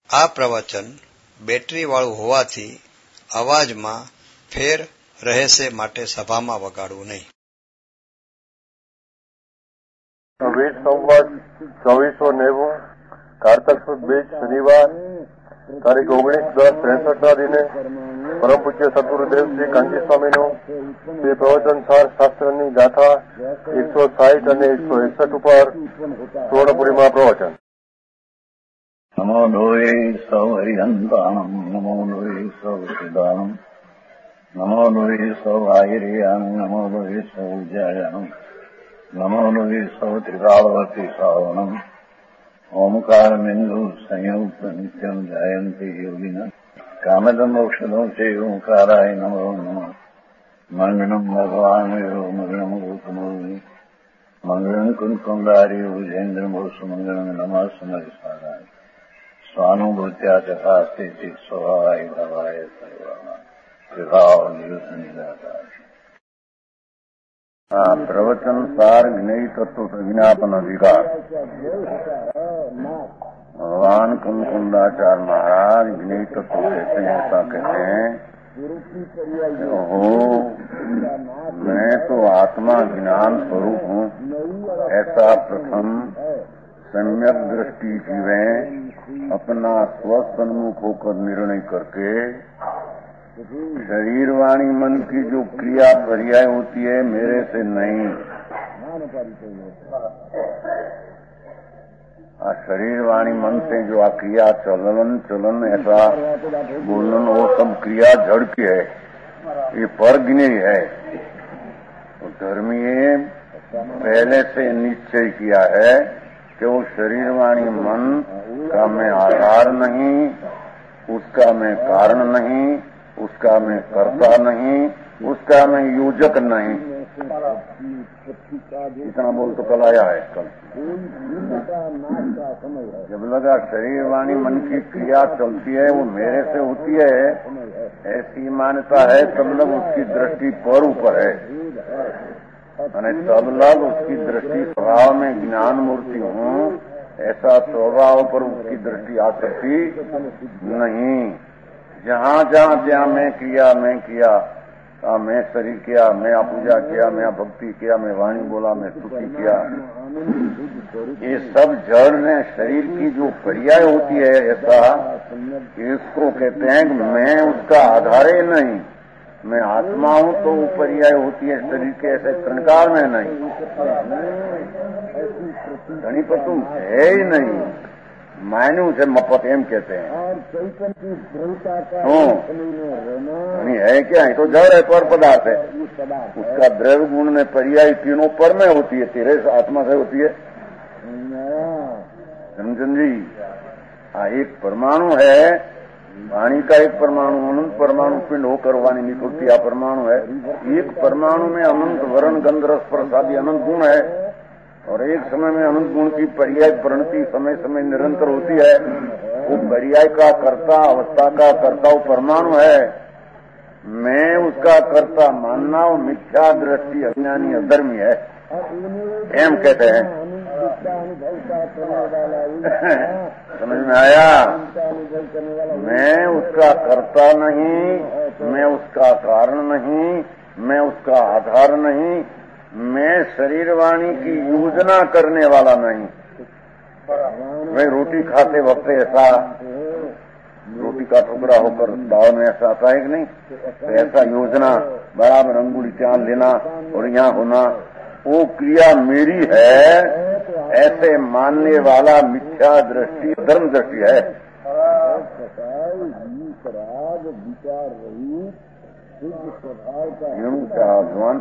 આ પ્રવચન બેટરીવાળું હોવાથી અવાજમાં ફેર રહેશે માટે સભામાં વગાડવું નહીં. સંવત 2490 કારતક સુદ 2 શનિવાર તારીખ 19/10/63 દિને પરમ પૂજ્ય સદગુરુદેવ શ્રી કાંજી સ્વામીનું શ્રી પ્રવચન સાર શાસ્ત્રની ગાથા 160 અને 161 ઉપર સુવર્ણપુરીમાં પ્રવચન. નમો લોહે સૌ હરિહંતાણમ નમો લોહે સૌ સિદ્ધાણમ નમો લોહે સૌ આયર્યાણમ નમો લોહે સૌ જયાણમ નમો લોહે સૌ ત્રિકાળવતી શ્રાવણમ ઓમકારમિંદુ સંયુક્ત નિત્યમ જયંતિ યોગિના કામદમોક્ષદો છે ઓંકારાય નમો નમઃ. મંગળમ ભગવાન મંગળમ ગૌતમોની મંગળમ કુંકુમધારી વિજેન્દ્રમોષ મંગળમ નમઃ સમરિસારાય સ્વાનુભૂત્યા ચકાસ્તે સ્વભાવાય ભવાય સર્વના વિભાવ નિયુત નિરાકાર. प्रवचन सार ज्ञेय तत्व विज्ञापन अधिकार. भगवान कुंकुंदाचार्य महाराज ज्ञेय तत्व कहते हैं, ऐसा कहते हैं, मैं तो आत्मा ज्ञान स्वरूप हूँ, ऐसा प्रथम सम्यक दृष्टि जीवें अपना स्वसन्मुख होकर निर्णय करके शरीर वाणी मन की जो क्रिया पर्याय होती है मेरे से नहीं, शरीर वाणी मन से जो आ क्रिया चलन ऐसा बोलन वो सब क्रिया जड़ की है, ये परज्ञ है. तो धर्मीय पहले से निश्चय किया है कि वो शरीर वाणी मन का मैं आधार नहीं, उसका मैं कारण नहीं, उसका मैं कर्ता नहीं, उसका मैं योजक नहीं. इतना बोल तो कल आया है. कल जब लगा शरीर वाणी मन की क्रिया चलती है वो मेरे से होती है, ऐसी मान्यता है, तब लग उसकी दृष्टि पर ऊपर है, तब लग उसकी दृष्टि स्वभाव में ज्ञान मूर्ति हूँ, ऐसा स्वभाव पर उसकी दृष्टि आ सकती नहीं. जहाँ जहाँ मैं किया, मैं शरीर किया, मैं पूजा किया, मैं भक्ति किया, मैं वाणी बोला, मैं स्तुति किया, ये सब जड़ ने शरीर की जो पर्याय होती है ऐसा, इसको कहते हैं कि मैं उसका आधार ही नहीं, मैं आत्मा हूँ तो वो पर्याय होती है शरीर के, ऐसे कंकार में नहीं, गणिपतु है ही नहीं, मायनू से मपत एम कहते हैं. है क्या है तो जड़ है, पर पदार्थ है, उसका द्रव्य गुण में पर्याय तीनों पर में होती है, तेरे आत्मा से होती है. समझन जी, एक परमाणु है, वाणी का एक परमाणु, अनंत परमाणु पिंड होकर वाणी निकलती है, परमाणु है. एक परमाणु में अनंत वर्ण गंध रस स्पर्श आदि अनंत गुण है, और एक समय में अनंत गुण की पर्याय प्रणति समय समय निरंतर होती है. वो पर्याय का कर्ता, अवस्था का कर्ता वो परमाणु है. मैं उसका कर्ता मानना वो मिथ्या दृष्टि अज्ञानी अधर्मी है, एम कहते हैं. समझ में आया? मैं उसका कर्ता नहीं, मैं उसका कारण नहीं, मैं उसका आधार नहीं, मैं शरीर वाणी की योजना करने वाला नहीं. मैं रोटी खाते वक्त ऐसा रोटी का टुकड़ा होकर दाव में ऐसा आता है कि नहीं, तो ऐसा योजना बराबर अंगुली चांद लेना और यहाँ होना वो क्रिया मेरी है, ऐसे मानने वाला मिथ्या दृष्टि धर्म दृष्टि है. भगवान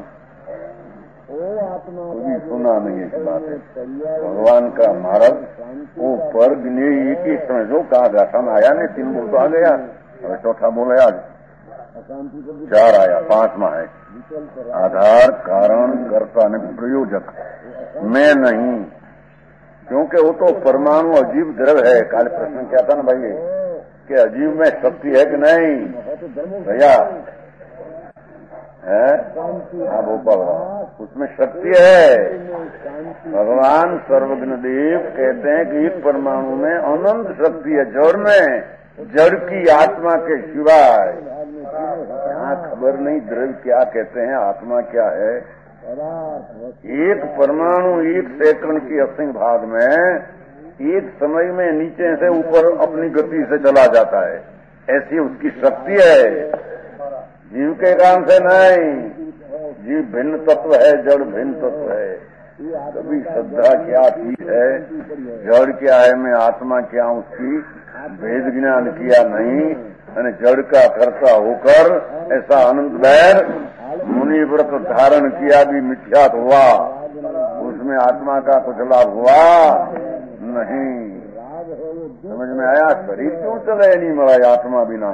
कभी सुना नहीं है बात है. भगवान का मार्ग वो पर ने एक ही समझो कहा गाथा में आया नहीं, 3 बोल तो आ गया, और चौथा बोले आज 4 आया, 5वां है आधार कारण कर्ता ने प्रयोजक. मैं नहीं, क्योंकि वो तो परमाणु अजीब द्रव्य है. काल प्रश्न क्या था ना भाई कि अजीब में शक्ति है कि नहीं भैया, है। हाँ भोपाल, उसमें शक्ति है। भगवान सर्वज्ञ देव कहते हैं कि एक परमाणु में अनंत शक्ति है, जड़ में, जड़ की आत्मा के सिवाय। यहाँ खबर नहीं द्रव्य क्या कहते हैं, आत्मा क्या है। एक परमाणु एक सेकंड की असीम भाग में एक समय में नीचे से ऊपर अपनी गति से चला जाता है, ऐसी उसकी शक्ति है। जीव के काम से नहीं, जीव भिन्न तत्व है, जड़ भिन्न तत्व है। कभी श्रद्धा क्या चीज है, जड़ क्या है, मैं आत्मा क्या हूँ, उसकी भेद ज्ञान किया नहीं। मैंने जड़ का कर्ता होकर ऐसा अनंत बैर मुनि व्रत धारण किया भी मिथ्या हुआ, उसमें आत्मा का कुछ लाभ हुआ नहीं। समझ में आया? शरीर क्यों चले नहीं मरा आत्मा बिना?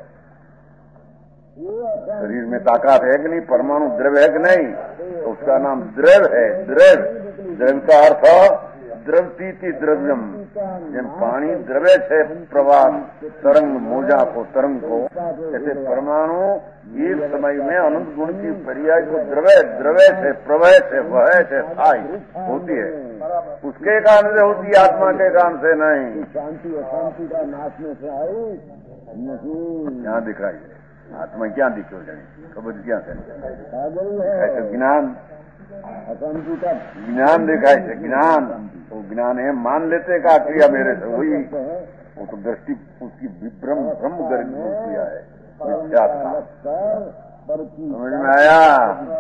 शरीर में ताकत है कि नहीं, परमाणु द्रव्य है कि नहीं, तो उसका नाम द्रव्य है। द्रव्य का अर्थ द्रवतीति द्रव्यम। जब पानी द्रव्य से प्रवाह तरंग मोजा को तरंग को, ऐसे परमाणु एक समय में अनंत गुण की पर्याय को द्रव्य से प्रवय से वह से स्थायी होती है, उसके कारण से होती है, आत्मा के कारण से नहीं। शांति अशांति का नाश में से आई नहीं, यहाँ दिखाई है आत्मा क्या दिखो जाए, खबर क्या है ज्ञान, अशांति का ज्ञान दिखाई से ज्ञान, वो ज्ञान है, मान लेते का क्रिया मेरे से हुई, वो तो दृष्टि उसकी ब्रह्म गर्भ किया है। समझ में आया?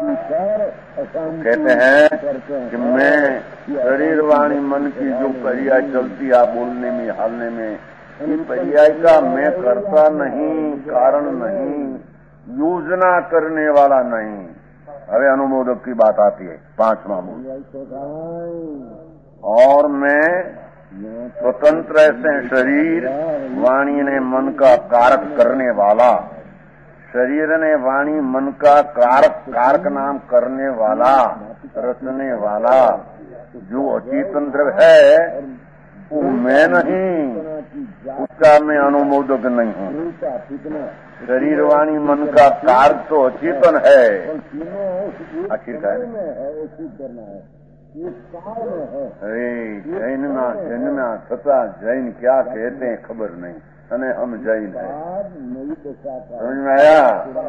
कहते हैं कि मैं शरीर वाणी मन की जो पर्याय चलती है बोलने में हालने में, इन पर्याय का मैं करता नहीं, कारण नहीं, योजना करने वाला नहीं। अरे अनुमोदक की बात आती है, 5वां मूल। और मैं स्वतंत्र ऐसे शरीर वाणी ने मन का कारक करने वाला, शरीर ने वाणी मन का कारक नाम करने वाला, रचने वाला जो अचेतन द्रव्य है वो मैं नहीं, उसका मैं अनुमोदक नहीं हूँ। शरीर वाणी मन का कारक तो अचेतन है, आखिरकार अरे जैन में छता जैन क्या कहते हैं खबर नहीं, अने हम जैन है। समझ में आया?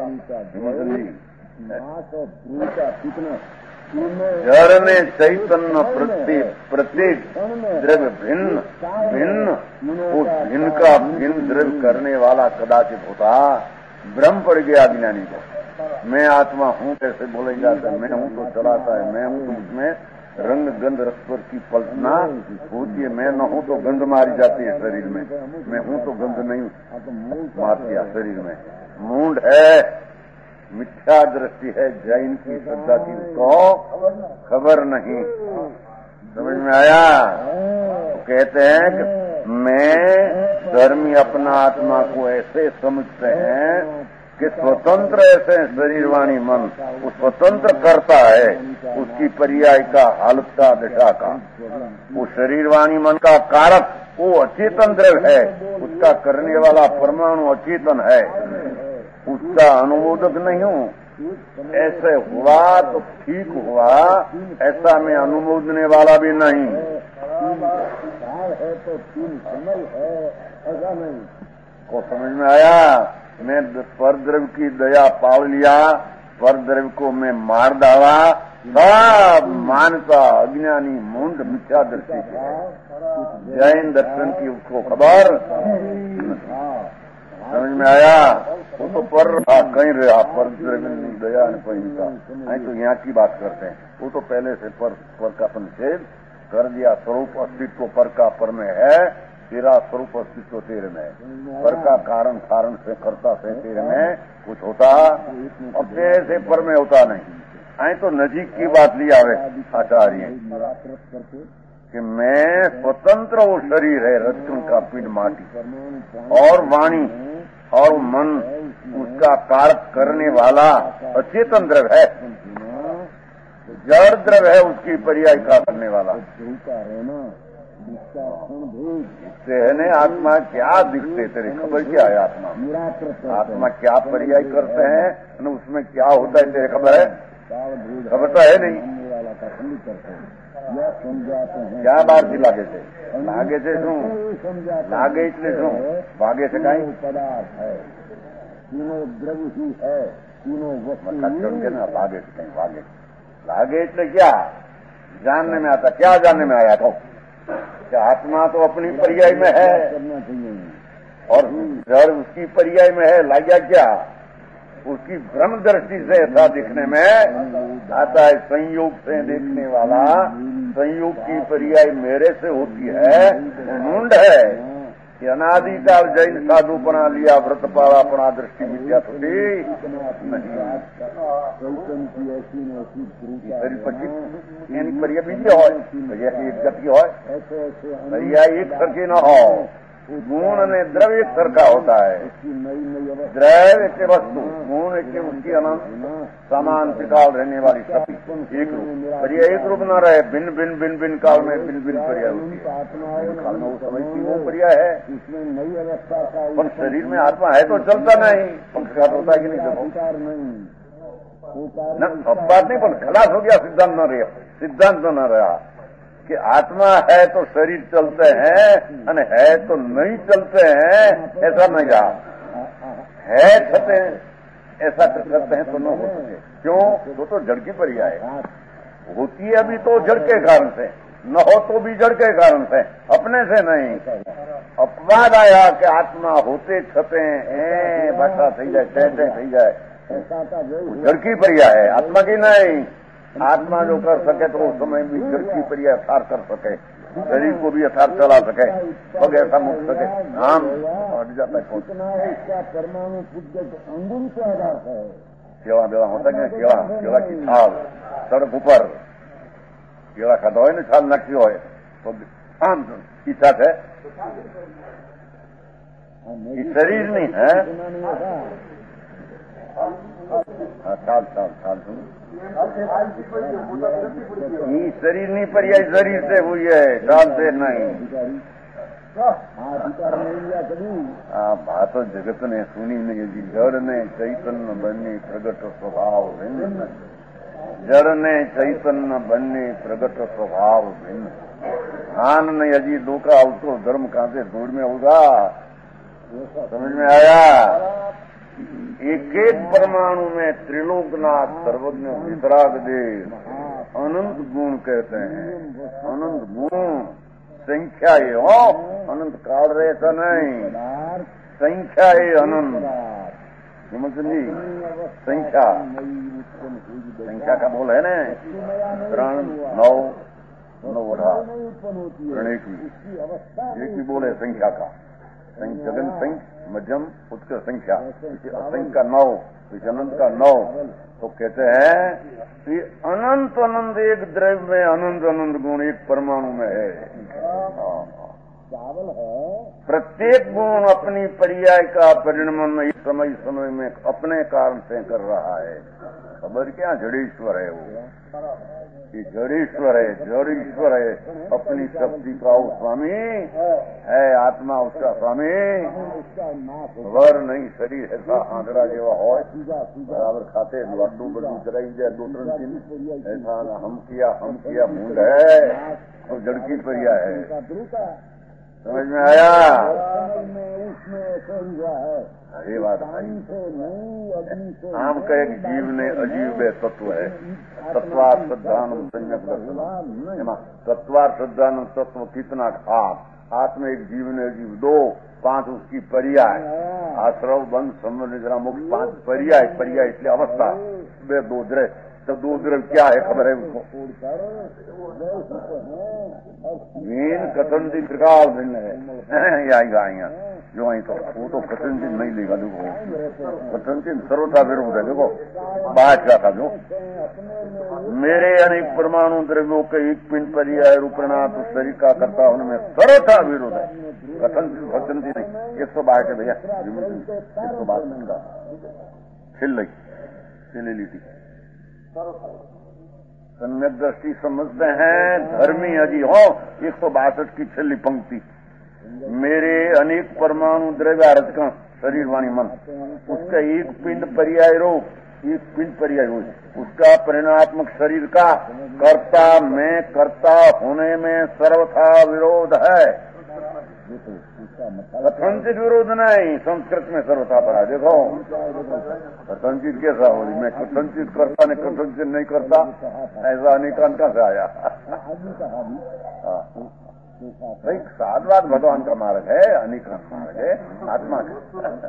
जड़ में चैतन्य प्रत्येक द्रव्य भिन्न उस भिन्न का भिन्न द्रव्य करने वाला कदाचित होता, भ्रम पड़ गया ज्ञानी को। मैं आत्मा हूँ कैसे बोलेगा, मैं हूँ तो चलाता है, मैं हूँ तो उसमें रंग गंध रसवर की पलटना होती है, मैं न हूँ तो गंध मारी जाती है शरीर में, मैं हूँ तो गंध नहीं मारती है शरीर में। मूड है, मिथ्या दृष्टि है, जैन की श्रद्धा की तो खबर नहीं। समझ में आया? तो कहते हैं कि मैं धर्मी अपना आत्मा को ऐसे समझते हैं कि स्वतंत्र ऐसे शरीर वाणी मन वो स्वतंत्र करता है, उसकी पर्याय का हालत का दशा का। वो शरीर वाणी मन का कारक वो अचेतन द्रव्य है, उसका करने वाला परमाणु अचेतन है, उसका अनुमोदक नहीं हूँ। ऐसे हुआ तो ठीक हुआ, ऐसा मैं अनुमोदने वाला भी नहीं। है तो तीन समय है, ऐसा नहीं को समझ में आया? मैं पर द्रव्य की दया पाल लिया, पर द्रव्य को मैं मार डाला, सब मानता अज्ञानी मूंड मिथ्या दृष्टि है। जैन दर्शन की उसको खबर समझ में आया? वो तो पर कहीं रहा, पर द्रव्य दया अहिंसा, नहीं तो यहाँ की बात करते हैं। वो तो पहले से पर का निषेध कर दिया। स्वरूप अस्तित्व पर का पर में है, तेरा स्वरूप अस्तित्व तेरे में, पर का कारण से करता से तेरे में कुछ होता और तेरे से पर में होता नहीं। आई तो नजीक की बात ली आवे आचार्य कि मैं स्वतंत्र वो शरीर है, रत्न का पिंड माटी और वाणी और मन उसका कारक करने वाला अचेतन द्रव्य है, जड़ द्रव्य है उसकी पर्याय का करने वाला। इससे है ने आत्मा क्या दिखते तेरे खबर क्या है आत्मा क्या पर्याय करते हैं और उसमें क्या होता है तेरे खबर है? खबर तो है नहीं। क्या बार थी लागे थे શું लागे એટલે શું भागे से कहीं पदार्थ है तीनों द्रव्य ही है तीनों वस्तु के ना भागे से कहीं भागे लागे એટલે क्या जानने में आता क्या जानने में आया तो क्या आत्मा तो अपनी पर्याय में है और जड़ उसकी पर्याय में है लाग्या क्या उसकी भ्रम दृष्टि से ऐसा दिखने में आता है संयोग से देखने वाला संयोग की पर्याय मेरे से होती है मुंड है कि अनादिकाल जैन साधु बना लिया व्रत पाला अपना दृष्टि विद्या थोड़ी नहीं पर्याय बीजे हो एक गति हो पर्याय एक सरके न हो गुण ने द्रव्य एक सरका होता है द्रव्य के वस्तु गुण के उसकी अनंत समान त्रिकाल रहने वाली सभी एक रूप पर्याय एक रूप न रहे भिन्न भिन्न भिन्न भिन्न काल में भिन्न भिन्न पर्याय होती है काल में वो समझती वो पर्याय है पर शरीर में आत्मा है तो चलता नहीं पंखघात होता है कि नहीं न सब बात नहीं पर खलास हो गया सिद्धांत न रहा कि आत्मा है तो शरीर चलते हैं और है तो नहीं चलते हैं ऐसा नहीं रहा है छते ऐसा करते हैं तो न हो सके क्यों वो तो जड़ की पर्याय होती है अभी तो जड़ के कारण से न हो तो भी जड़ के कारण से अपने से नहीं अपवाद आया कि आत्मा होते छते भाषा थी जाए तय थी जाए जड़ की पर्याय है आत्मा की नहीं आत्मा जो कर सके तो उस समय भी जड़ की पर्याय यथार्थ कर सके शरीर को भी यथार्थ चला सके पग ऐसा मुक सके नाम हट जाता है परमाणु अंगुल के आधार है केला बेला होता है केला की छाल सड़क ऊपर केला खाता हो ना छाल नक्की हो तो आम इच्छा है शरीर नहीं है छाल सुन ये शरीर नहीं पर्याय शरीर से हुई है छाल से नहीं बात तो जगत ने सुनी नहीं जी जड़ ने चैतन्य बनने प्रगट स्वभाव भिन्न जड़ ने चैतन्य बनने प्रगट स्वभाव भिन्न धान ने अजी दो का अवतो धर्म कहां से दूर में होगा समझ में आया एक एक परमाणु में त्रिलोकनाथ सर्वज्ञ वितराग देव अनंत गुण कहते हैं अनंत गुण संख्या ये हो अनंत काल रहता नहीं संख्या ये अनंत समझली संख्या का बोल है ना 3 9 एक भी बोले संख्या का जगन संख्या मध्यम उत्कर संख्या असंख्य का 9 अनंत का 9 तो कहते हैं कि अनंत अनंत एक द्रव्य में अनंत अनंत गुण एक परमाणु में है प्रत्येक गुण अपनी पर्याय का परिणमन इस समय समय में अपने कारण से कर रहा है खबर क्या जड़ेश्वर है वो ये जड़ेश्वर है अपनी शक्ति का वो स्वामी है आत्मा उसका स्वामी वर नहीं शरीर ऐसा आंकड़ा जेवा हो बराबर खाते लड्डू बड्डू चलाई जाए 2-3 ऐसा हम किया मूड है और जड़ की पर्याय है समझ में आया ये बात आम कहे जीव ने अजीब तत्व है तत्वार श्रद्धानम संयक दर्शन तत्वार श्रद्धानम तत्व कितना खास आत्म एक जीव ने अजीब 2 5 उसकी पर्याय आश्रव बंध संबंध जरा मुक्त 5 पर्याय इसलिए अवस्था वे 2 द्रव्य तो 2 द्रव्य क्या है खबर है उसको मीन कथन दिन त्रिकाल भिन्न है आएगा जो आई तो वो तो कथन दिन नहीं लेगा देखो कथन दिन सर्वथा विरोध है देखो बात क्या था जो मेरे अनेक परमाणु द्रव्यों के एक पिंड पर्याय रूपनाथ उस शरीर का करता उनमें सर्वथा विरोध है कथन दिन नहीं 122 है भैया 122 खिल ली सम्यक दृष्टि समझते हैं धर्मी अजी हो 162 की छली पंक्ति मेरे अनेक परमाणु द्रव्य रजकण शरीर वाणी मन उसका एक पिंड पर्याय रूप एक पिंड पर्याय रूप उसका परिणात्मक शरीर का कर्ता में कर्ता होने में सर्वथा विरोध है। कथनचित विरोध नहीं, संस्कृत में सर्वथा पड़ा। देखो कथनचित कैसा हो रही, मैं कथनचित करता नहीं कथनचित नहीं करता, ऐसा अनेकांत से आया। भाई साधवाद भगवान का मार्ग है, अनेकांत मार्ग है आत्मा का।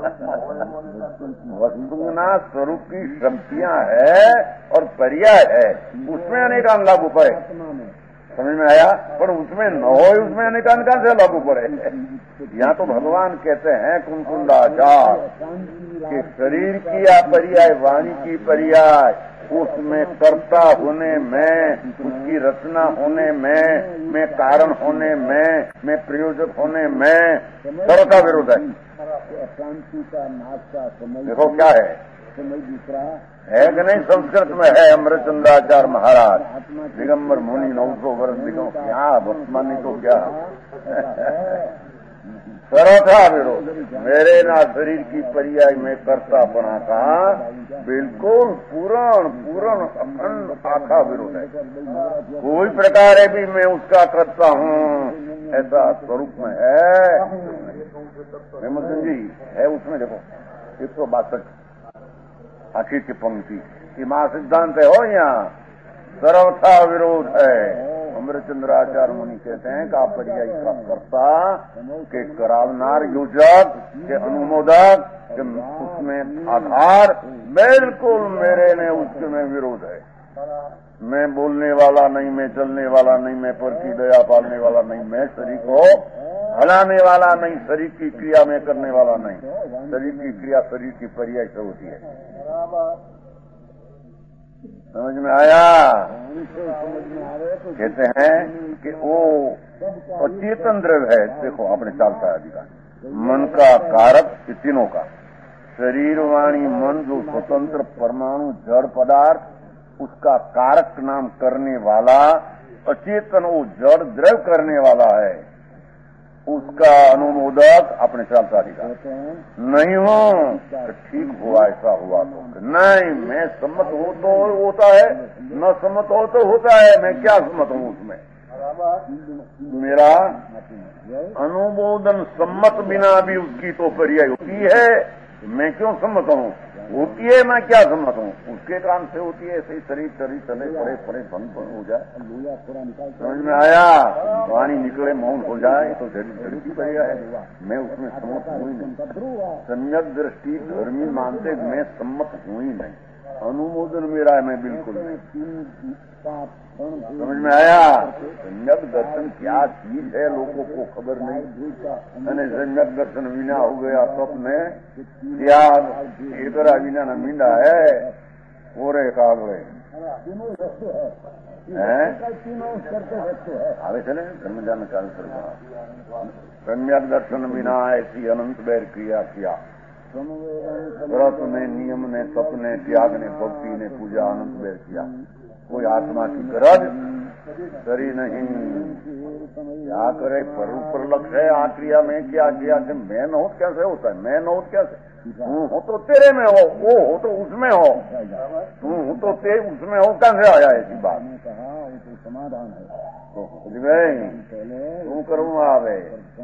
वस्तुना स्वरूप की शक्तियां है और पर्याय है, उसमें अनेकांत लागू पड़े। समझ में आया? पर उसमें न हो, उसमें अनेकांत कहां से लागू पड़े? यहाँ तो भगवान कहते हैं कुंकुंडाचार कि शरीर की पर्याय वाणी की पर्याय उसमें कर्ता होने में, उसकी रचना होने में कारण होने में प्रयोजक होने में सर्वथा विरोध है। देखो क्या है कि नहीं? संस्कृत में है अमृतचंद्राचार्य महाराज दिगंबर मुनि 900 वर्ष दिगंबर क्या वर्तमान तो क्या सर्वथा विरोध मेरे ना शरीर की पर्याय में कर्तापना का बिल्कुल पूर्ण अखंड आखा विरोध है। कोई प्रकार है भी मैं उसका करता हूँ ऐसा स्वरूप में है हेमचंद जी है। उसमें देखो 162 आखिर की पंक्ति कि मां सिद्धांत है हो यहाँ सर्वथा विरोध है। अमृतचंद्राचार्य मुनि कहते हैं का पर्याय का कर्ता के करावनार योजक के अनुमोदक के उसमें आधार बिल्कुल मेरे ने उसके में विरोध है। मैं बोलने वाला नहीं, मैं चलने वाला नहीं, मैं पर की दया पालने वाला नहीं, मैं शरीर को हलाने वाला नहीं, शरीर की क्रिया में करने वाला नहीं। शरीर की क्रिया शरीर की पर्याय से होती है। समझ में आया? कहते हैं कि वो अचेतन द्रव्य है। देखो आपने चालता है अधिकार मन का कारक तीनों का शरीर वाणी मन जो स्वतंत्र परमाणु जड़ पदार्थ उसका कारक नाम करने वाला अचेतन वो जड़ द्रव्य करने वाला है। उसका अनुमोदक अपने चालता अधिकार नहीं हो तो ठीक हुआ ऐसा हुआ तो नहीं, मैं सम्मत हो तो होता है, न सम्मत हो तो होता है। मैं क्या सम्मत हूँ उसमें? मेरा अनुमोदन सम्मत बिना भी उसकी तो पर्याय होती है। मैं क्यों सम्मत हूँ? होती है, मैं क्या सम्मत हूँ? उसके काम से होती है। ऐसे ही शरीर चले पड़े भंग हो जाए। समझ में आया? वाणी निकले मौन हो जाए तो जड़ी की पर्याय है। मैं उसमें सम्मत हूँ ही नहीं। सम्यक दृष्टि धर्मी मानते मैं सम्मत हूँ ही नहीं। अनुमोदन मेरा है, मैं बिल्कुल नहीं। समझ में आया? सम्यक दर्शन क्या चीज है लोगों को खबर नहीं। सम्यक दर्शन विना हो गया स्वप्न क्या इधर विना न मींडा है ओरे कागड़े आगे चले धर्म जान चालू कर। सम्यक दर्शन बिना ऐसी अनंत बैर क्रिया किया व्रत ने नियम ने तप ने त्याग ने भक्ति ने पूजा अनंत बैर किया। कोई आत्मा की गरज करी नहीं। क्या करे पर ऊपर लक्ष्य है। आ क्रिया में क्या किया कि मैं न हो कैसे होता है? मैं न हो कैसे? तू हो तो तेरे में हो, वो हो तो उसमें हो, तू हो तो उसमें हो कैसे आया ऐसी बात? समाधान है तू करूँ आवे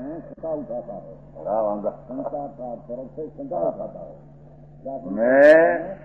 मैं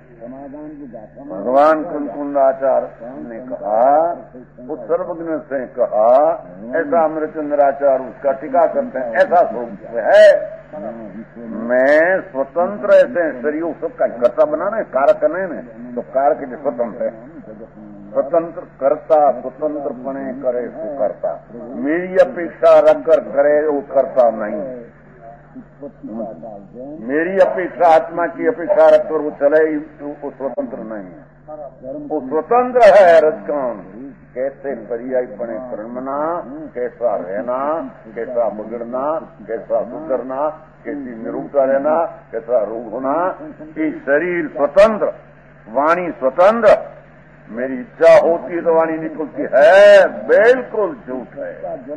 भगवान कुंकुंडाचार्य ने कहा, उस सर्वज्ञ से कहा, ऐसा अमृतचंद्राचार्य उसका टीका करते हैं। ऐसा स्वरूप है मैं स्वतंत्र ऐसे शरीर सबका कर्ता बनाना है, कारक नहीं तो कारक के स्वतंत्र है। स्वतंत्र करता स्वतंत्रपणे करे वो करता। मेरी अपेक्षा रखकर करे वो करता नहीं। मेरी अपेक्षा आत्मा की अपेक्षा रखकर वो चले वो स्वतंत्र नहीं है। वो स्वतंत्र है। रजकण कैसे पर्याय पणे कर्मना, कैसा रहना, कैसा बिगड़ना, कैसा सुधरना, कैसी निरूपता रहना, कैसा रोग होना। ये शरीर स्वतंत्र, वाणी स्वतंत्र, मेरी इच्छा होती है तो वाणी निकलती है, बिल्कुल झूठ है।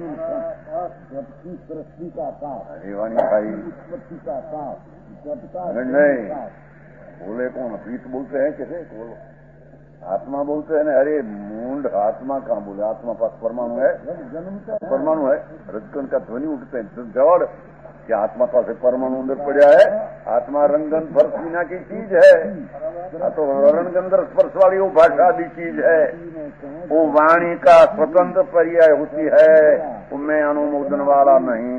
अरे वाणी भाई नहीं बोले कौन? पीत बोलते हैं कैसे? बोलो आत्मा बोलते हैं ना। अरे मूंड, आत्मा कहाँ बोले? आत्मा पास परमाणु है, परमाणु है। रजकण का ध्वनि उठते हैं जड़ कि आत्मा पास परमाणु अंदर पड़ा है। आत्मा रंगन स्पर्श बिना की चीज है। तो रणगंधर स्पर्श वाली वो भाषा आदि चीज है। वो वाणी का स्वतंत्र पर्याय होती है, उनमें अनुमोदन वाला नहीं।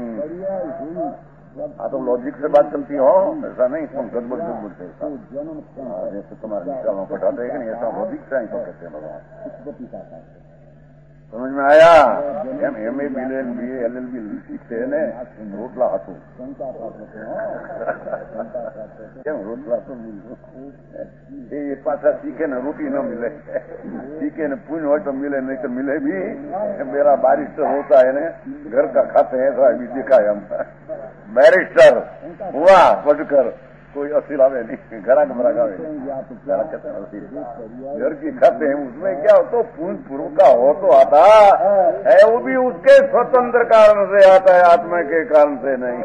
तो लॉजिक से बात चलती हो, ऐसा नहीं तुम गड़बड़ बोलते जैसे तुम्हारे निकालों पटाते हैं कि नहीं, ऐसा लॉजिक से ही तो कहते हैं भगवान। समझ में आया? एमए बीए LLB सीखते हैं ने रोटला हाथों કેમ રોટલા તો એ પાછા सीखे न रोटी न मिले, सीखे न पुण्य हो तो मिले, नहीं तो मिले भी। मेरा बैरिस्टर होता है ना, घर का खाते हैं, ऐसा भी देखा है हम। बैरिस्टर हुआ पढ़कर कोई असील आवे नहीं, घरा का मरा गावे घरा कहते हैं असील, घर की खाते हैं। उसमें क्या हो तो पुण्य पूर्व का हो तो आता है, वो भी उसके स्वतंत्र कारण से आता है, आत्मा के कारण से नहीं।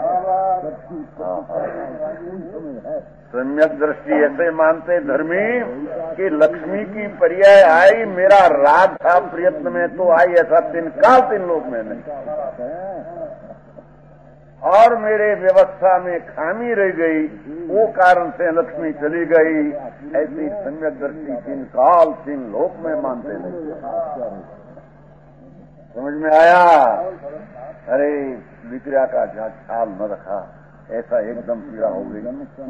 सम्यक दृष्टि ऐसे मानते धर्मी कि लक्ष्मी की पर्याय आई, मेरा राग था प्रयत्न में तो आई, ऐसा 3 काल 3 लोक में नहीं। और मेरे व्यवस्था में खामी रह गई, वो कारण से लक्ष्मी चली गई। ऐसी सम्यक दृष्टि 3 काल 3 लोक में मानते नहीं। समझ में आया? अरे विक्रिया का ख्याल न रखा, ऐसा एकदम पीड़ा हो गई।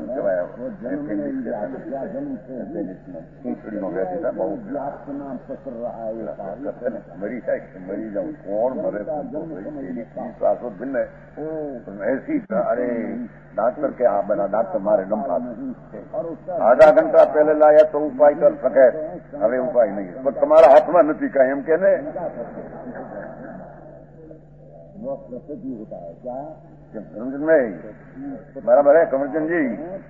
मरी है, मरी जाऊं, कौन मरे? भिन्न है ऐसी। अरे डॉक्टर के यहाँ बना, डॉक्टर मारे दम खा, आधा घंटा पहले लाया तो उपाय कर सके, હવે उपाय नहीं है। पर तुम्हारा हाथ में नहीं का एम कहने होता है क्या? समझ में बराबर है कमरचंद जी?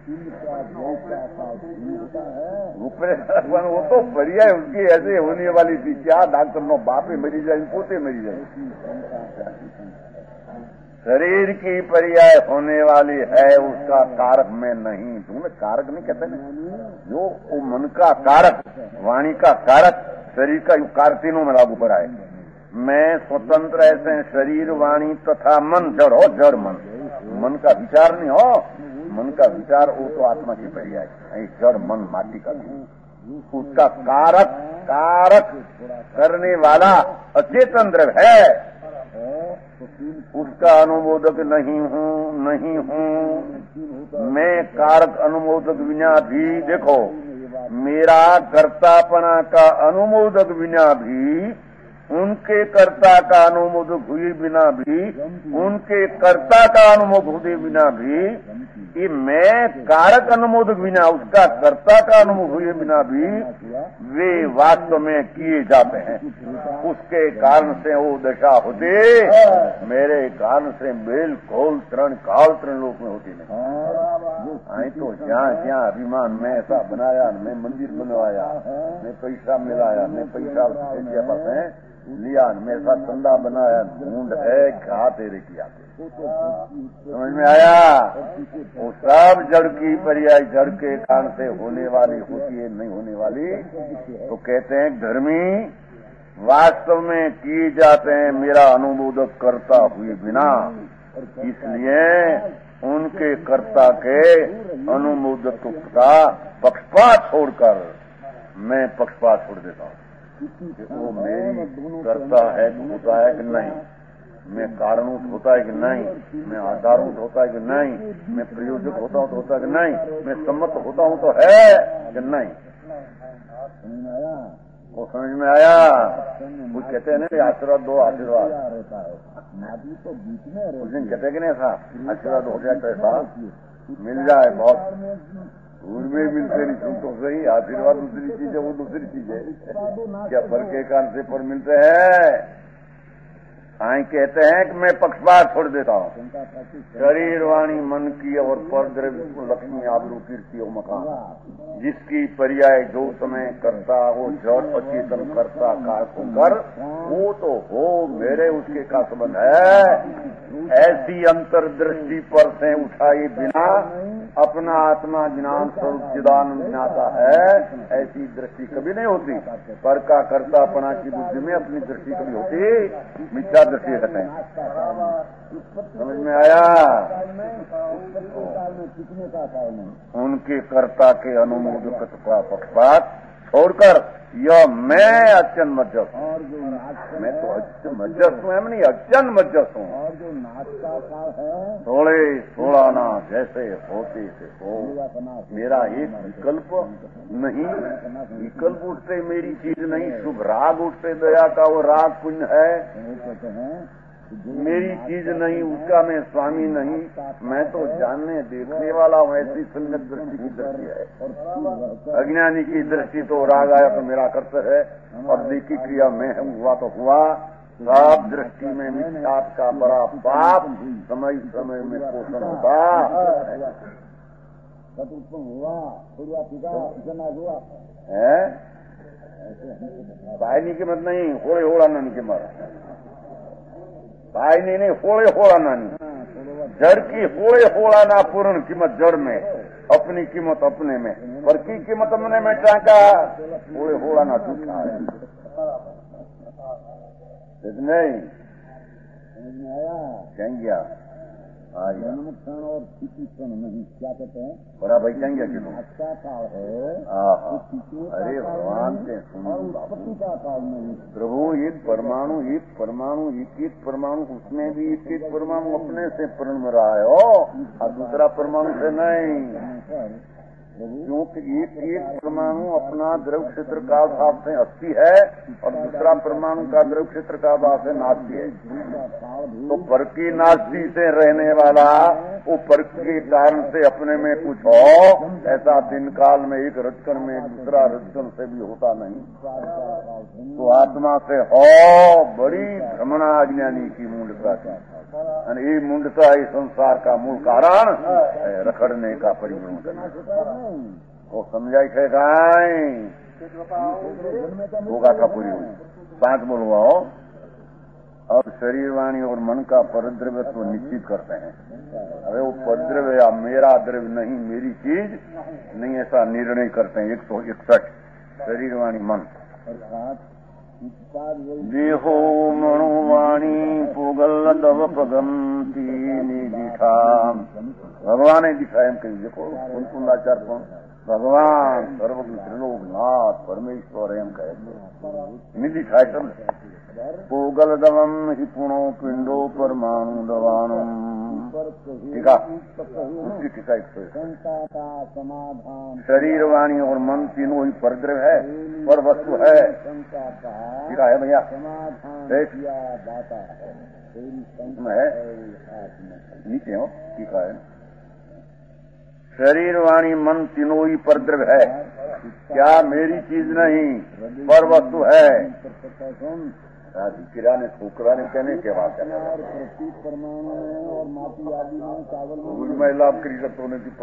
वो तो पर्याय उसकी ऐसे होने वाली थी। क्या डॉक्टर नो बापे मरी जाए, पोते मरी जाए। शरीर की पर्याय होने वाली है, उसका कारक में नहीं। तुम्हें कारक नहीं कहते ना, जो वो मन का कारक, वाणी का कारक, शरीर का कार तीनों में लागू पड़ा है। मैं स्वतंत्र ऐसे शरीर, वाणी तथा मन, जड़ हो, जड़ मन। मन का विचार नहीं हो, मन का विचार वो तो आत्मा की पर्याय है। जड़ मन माटी का भी, उसका कारक, कारक करने वाला अचेतन द्रव्य है, उसका अनुमोदक नहीं हूँ, नहीं हूँ। मैं कारक अनुमोदक बिना भी, देखो मेरा कर्तापना का अनुमोदक बिना भी, उनके कर्ता का अनुमोदक हुए बिना भी, उनके कर्ता का अनुमोदक हुए बिना भी, ये मैं कारक अनुमोदक बिना, उसका कर्ता का अनुमोदक हुए बिना भी वे वास्तव में किए जाते हैं। उसके कारण से वो दशा होती, मेरे कारण से बिल्कुल 3 काल 3 लोक में होती नहीं। आई तो जहाँ जहाँ अभिमान में ऐसा बनाया, मैं मंदिर बनवाया, मैं पैसा मिलाया, मैं पैसा पास है लिया, मेरा चंदा बनाया, ढूंढ है कहा तेरे किया। समझ में आया? वो सब जड़ की पर्याय, जड़ के कारण से होने वाली होती है, नहीं होने वाली। तो कहते हैं धर्मी वास्तव में किए जाते हैं मेरा अनुमोदक करता हुए बिना, इसलिए उनके कर्ता के अनुमोदक का पक्षपात छोड़कर मैं पक्षपात छोड़ देता हूँ। वो मेरी करता है तो होता है कि नहीं, मैं कारणूत होता है कि नहीं, मैं आधारूत होता है कि नहीं, मैं प्रयोजक होता हूँ तो होता है कि नहीं, मैं सम्मत होता हूँ तो है कि नहीं। वो समझ में आया? कुछ कहते हैं ना आशीर्वाद दो, आशीर्वाद उस दिन कहते कि नहीं था, आशीर्वाद हो जाए कैसा मिल जाए, बहुत उनमें मिलते नहीं, सुन तो सही। आशीर्वाद दूसरी चीज है, वो दूसरी चीज है। क्या फर्क के कारण से पर मिलते हैं? आए कहते हैं कि मैं पक्षपात छोड़ देता हूँ। शरीर वाणी मन की और परद्रव्य को लक्ष्मी आबरू कीर्ति और मकान, जिसकी पर्याय जो समय करता वो जड़ अचेतन करता काल को कर, वो तो हो मेरे उसके का संबंध है। ऐसी अंतर्दृष्टि पर से उठाए बिना अपना आत्मा ज्ञान स्वरूप चिदानंद ज्ञाता है, ऐसी दृष्टि कभी नहीं होती। पर का कर्तापना की बुद्धि में अपनी दृष्टि कभी होती, मिथ्या दृष्टि रहते हैं। समझ में आया? उनके कर्ता के अनुमोदक का पक्षपात छोड़कर यह मैं अच्चन मज्जस हूँ, मैं तो अच्चन मज्जस हूँ, नहीं अच्चन मज्जस हूँ। थोड़े थोड़ाना जैसे होते से हो, मेरा एक विकल्प नहीं, विकल्प उठते मेरी चीज नहीं, शुभ राग उठते दया का वो राग पुण्य है, मेरी चीज नहीं, उसका मैं स्वामी नहीं, मैं तो जानने देखने वाला हूँ। ऐसी सम्यक दृष्टि की दृष्टि है। अज्ञानी की दृष्टि तो राग आया तो मेरा कर्तव्य है, और देखी क्रिया मैं हुआ तो हुआ। सब दृष्टि में मिथ्यात का बड़ा पाप समय समय में पोषण होता है। पायनी की मत नहीं, होड़े होड़ा नन की मत, पायनी नहीं, होड़े होड़ा नानी। जड़ की होड़े होड़ा ना पूर्ण कीमत जड़ में, अपनी कीमत अपने में, पर की कीमत अपने में टाका होड़े होड़ा ना झूठा है। नहीं चंगिया क्षण और स्थिति क्षण नहीं, क्या कहते हैं बड़ा भाई चंगिया किलो अच्छा काल है। अरे भगवान के उत्पत्ति का काल नहीं, प्रभु एक परमाणु एक परमाणु उसमें भी एक परमाणु अपने से पूर्ण में रहा है, और दूसरा परमाणु से नहीं। क्योंकि एक परमाणु अपना द्रव क्षेत्र का भाव से अस्थि है, और दूसरा परमाणु का द्रव क्षेत्र का भाव से नास्ति है। तो पर की नास्ति से रहने वाला वो पर के कारण से अपने में कुछ हो, ऐसा दिन काल में एक रजकण में दूसरा रजकण से भी होता नहीं। तो आत्मा से हो बड़ी भ्रमणा अज्ञानी की मूंढता थी, ये मूंढता इस संसार का मूल कारण रखड़ने का परिवर्तन करना वो समझाई थे होगा था पूरी हुई। 5 बोलवा हो। अब शरीर वाणी और मन का परद्रव्य तो निश्चित करते हैं। अरे वो परद्रव्य या मेरा द्रव्य नहीं, मेरी चीज नहीं, ऐसा निर्णय करते हैं। 161 शरीर वाणी मन देहो मणुवाणी पोगल दव पगमती दिखा, भगवान ही दिखाए हम कहीं। देखो कुंकुंदाचार कौन? भगवान सर्वज्ञ त्रिलोकनाथ परमेश्वर एम कहे निधि दिखाए सब। पोगल दवम ही पुणो पिंडो परमाणु दवाणुम, ठीक है उसकी टीका। शरीर वाणी और मन तीनों ही परद्रव्य है, पर वस्तु है, ठीक है भैया। है नीचे हो, ठीक है। शरीर वाणी मन तीनों ही परद्रव्य है, क्या मेरी चीज नहीं, पर वस्तु है। किराने छोकरा ने कहने के बाद परमाणु और माटी आदि में चावल में लाभ करी होने की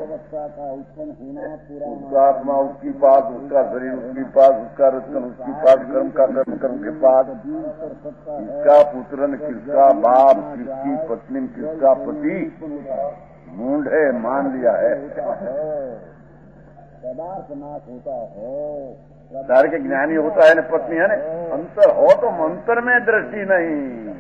उसका आत्मा उसकी पास, उसका शरीर उसकी पास, उसका रचन उसकी पास, कर्म का कर्म के पास, किसका पुत्रन किसका बाप, किसकी पत्नी किसका पति, मूंढे मान लिया है। पदार्थ नाश होता है, सारे के ज्ञानी होता है न पत्नी है न, अंतर हो तो अंतर में दृष्टि नहीं,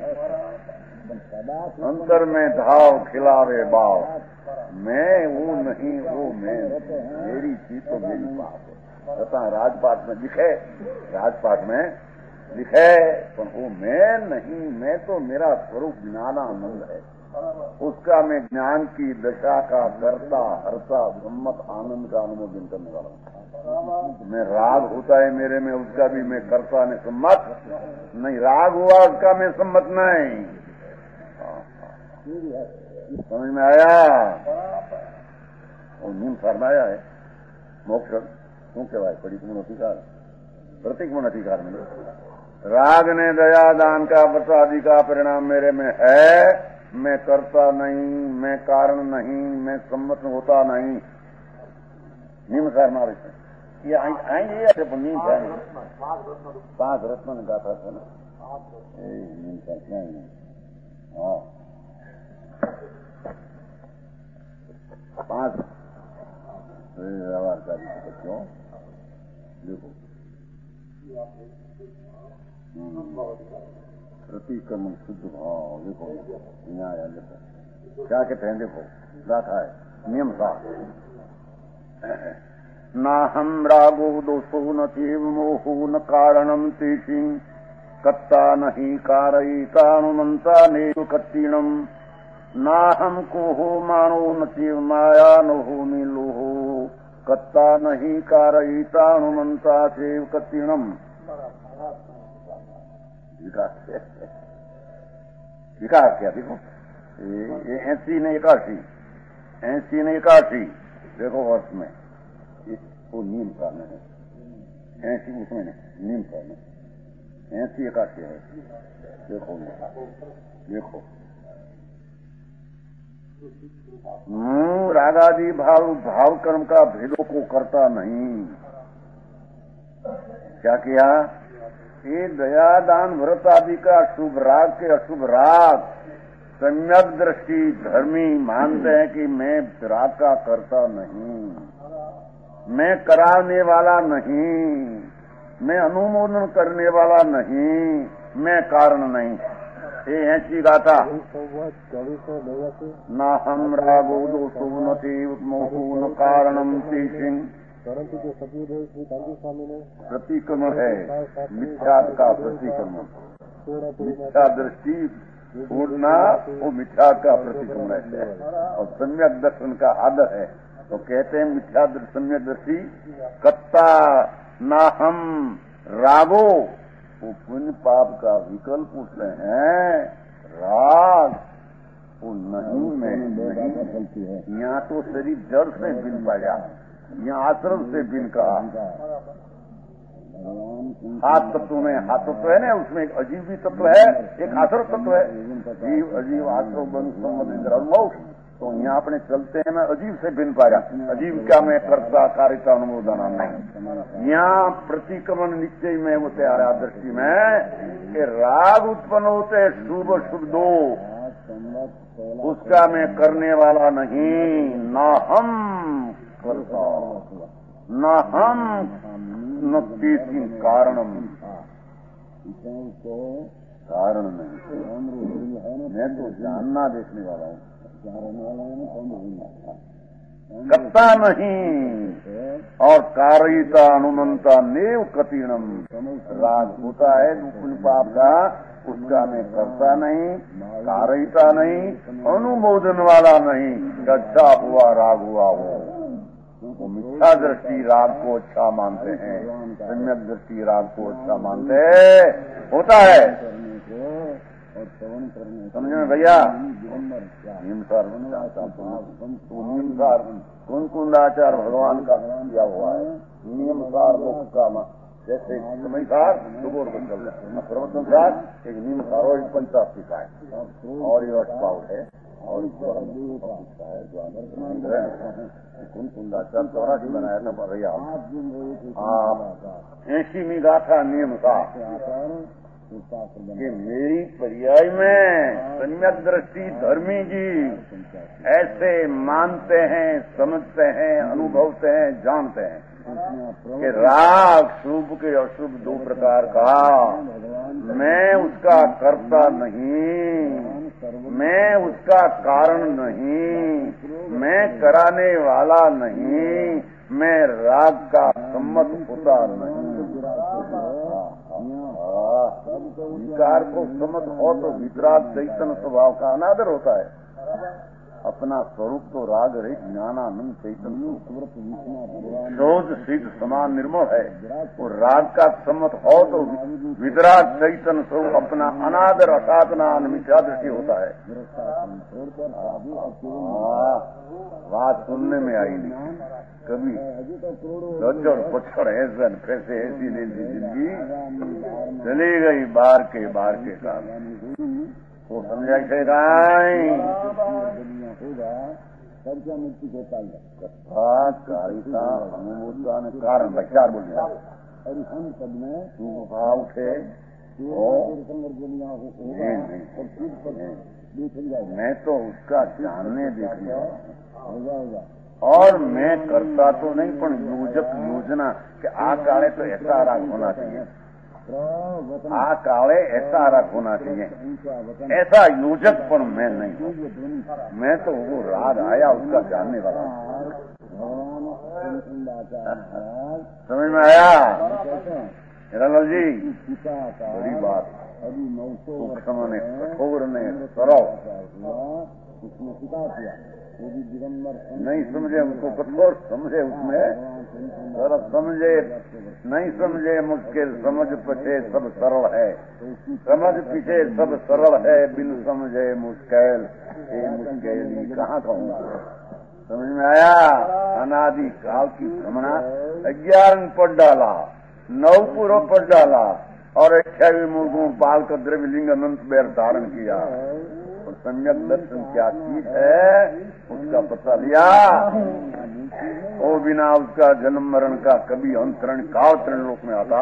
अंतर में धाव खिलावे बाव, मैं वो नहीं वो मैं, मेरी चीज तो मेरी बात है। राजपाट में लिखे, राजपाट में लिखे, पर वो मैं नहीं, मैं तो मेरा स्वरूप ज्ञानानंद है, उसका मैं ज्ञान की दशा का करता हरता सम्मत आनंद का अनुमोदन करने वाला हूँ। मैं राग होता है मेरे में, उसका भी मैं करता नहीं सम्मत नहीं, राग हुआ उसका मैं सम्मत नहीं। समझ में आया? और नीम फरमाया है मोक्ष क्यों कहवाए परिपूर्ण अधिकार, प्रतिगुण अधिकार में राग ने दया दान का व्रत आदि का परिणाम मेरे में है। मैं करता नहीं, मैं कारण नहीं, मैं सम्मत होता नहीं। नियम सार मारे ये आएंगे ऐसे नीम सार 5 रत्न ने गाथा था ना। नीम सार क्या है? हाँ 5 व्यवहारकारी बच्चों देखो प्रतिक्रमण शुद्ध भाव देखो न्याय देखो क्या कहते हैं। देखो गाथा है नियम सा ना हम रागो दोषो न तीव मोहो न कारणम तेषि कत्ता नहीं कारयितानुमंता नेव कत्तीणम ना हम को हो मानो न तीव माया न हो नीलोहो कत्ता नहीं कारयितानुमंता सेव कत्तीणम। विकास क्या देखो ये 80 ने 81 देखो वर्ष में वो नीम का है 80 उसमें नहीं नीम का नहीं 80 81 है। देखो देखो रागादि भाव कर्म का भेदों को करता नहीं। क्या किया? ये दया दान व्रत आदि का शुभ राग के अशुभ राग सम्यक दृष्टि धर्मी मानते हैं कि मैं राग का करता नहीं, मैं कराने वाला नहीं, मैं अनुमोदन करने वाला नहीं, मैं कारण नहीं। ये ऐसी गाथा ना हम रागो दोषो न मोहो न कारणम तेषिं परंतु जो सजीव है श्री गांधी स्वामी ने प्रतिक्रमण है मिथ्या का प्रतिक्रमण। मिथ्या दृष्टि छोड़ना वो मिथ्या का प्रतिक्रमण है और सम्यक दर्शन का आदर है। तो कहते हैं मिथ्या सम्यक दृष्टि कत्ता ना हम रागो वो पुण्य पाप का विकल्प पूछते हैं। राग वो नहीं में नहीं यहाँ तो शरीर जड़ से बिन पाया, यहाँ आश्रम से बिन का हाथ तत्व में हाथ तत्व है ना, उसमें एक अजीब भी तत्व है, एक आश्रम तत्व है। जीव अजीव आश्रम बन संबंधित अनुभव। तो यहाँ अपने चलते हैं मैं अजीब से बिन पाया। अजीब क्या मैं कर्ता कारिता अनुमोदन नहीं। यहाँ प्रतिक्रमण निश्चय में होते आ रहा दृष्टि में कि राग उत्पन्न होते शुभ शुभ दो, उसका मैं करने वाला नहीं। ना हम करता न हम न किसी कारणम कारण नहीं। मैं तो जानना देखने वाला हूँ, करता नहीं और कारिता अनुमंता नेव कतीणम। राग होता है पुण्य पाप का, उसका मैं करता नहीं, कारिता नहीं, अनुमोदन वाला नहीं। अच्छा हुआ राग हुआ हो। वो मिथ्या दृष्टि राग को अच्छा मानते हैं, सम्यक दृष्टि राग को अच्छा मानते हैं। होता है समझ में भैया। निमसार निमसार कुंकुंदाचार भगवान का किया हुआ है। नियमसार लोक का जैसे समयसार सुबोध प्रवर्तनसार एक नियमसार और पंचाशी का है और ये पाव है और कुंकुंदाचार 84 बनाया था भैया। आप 80वीं गाथा नियमसार कि मेरी पर्याय में सम्यक दृष्टि धर्मी जी ऐसे मानते हैं, समझते हैं, अनुभवते हैं, जानते हैं कि राग शुभ के अशुभ दो प्रकार का। मैं उसका कर्ता नहीं, मैं उसका कारण नहीं, मैं कराने वाला नहीं, मैं राग का सम्मत होता नहीं। विकार को सम्मत हो तो वितराग चैतन्य स्वभाव का अनादर होता है। अब अपना स्वरूप तो राग रहित ज्ञानानंद चैतन्य शोध सिद्ध समान निर्मल है। वो राग का सम्मत हो तो वितराग चैतन्य स्वरूप अपना अनादर असाधना मिथ्या दृष्टि होता है। बात सुनने में आई नहीं कभी और पछड़ ऐसा कैसे ऐसी जिंदगी चली गई बार के कारण वो समझा कारिता अनुमोदता ने कारण विचार बोलिए भाव थे मैं तो उसका जानने देखने और मैं करता तो नहीं पर योजक योजना कि आ काले तो ऐसा राग होना चाहिए, आ काले ऐसा राग होना चाहिए, ऐसा योजक पर मैं नहीं हूँ। मैं तो वो राग आया उसका जानने वाला समझ में आया हिरालाल जी? बड़ी बात सूक्ष्म ने कठोर ने सरल नहीं समझे उनको कठोर समझे उसमें सरल समझे नहीं समझे मुश्किल समझ पीछे सब सरल है, समझ पीछे सब सरल है, बिन समझे मुश्किल ये मुश्किल कहाँ कहूँगा। समझ में आया? अनादि काल की भ्रमणा 11 पढ़ डाला, 9 पूर्व पढ़ डाला और 28 मूर्खों पाल कर द्रव्य लिंग अनंत बैर धारण किया और सम्यक दर्शन क्या चीज है उसका पता लिया। वो बिना उसका जन्म मरण का कभी अंतरण कावतरण लोक में आता।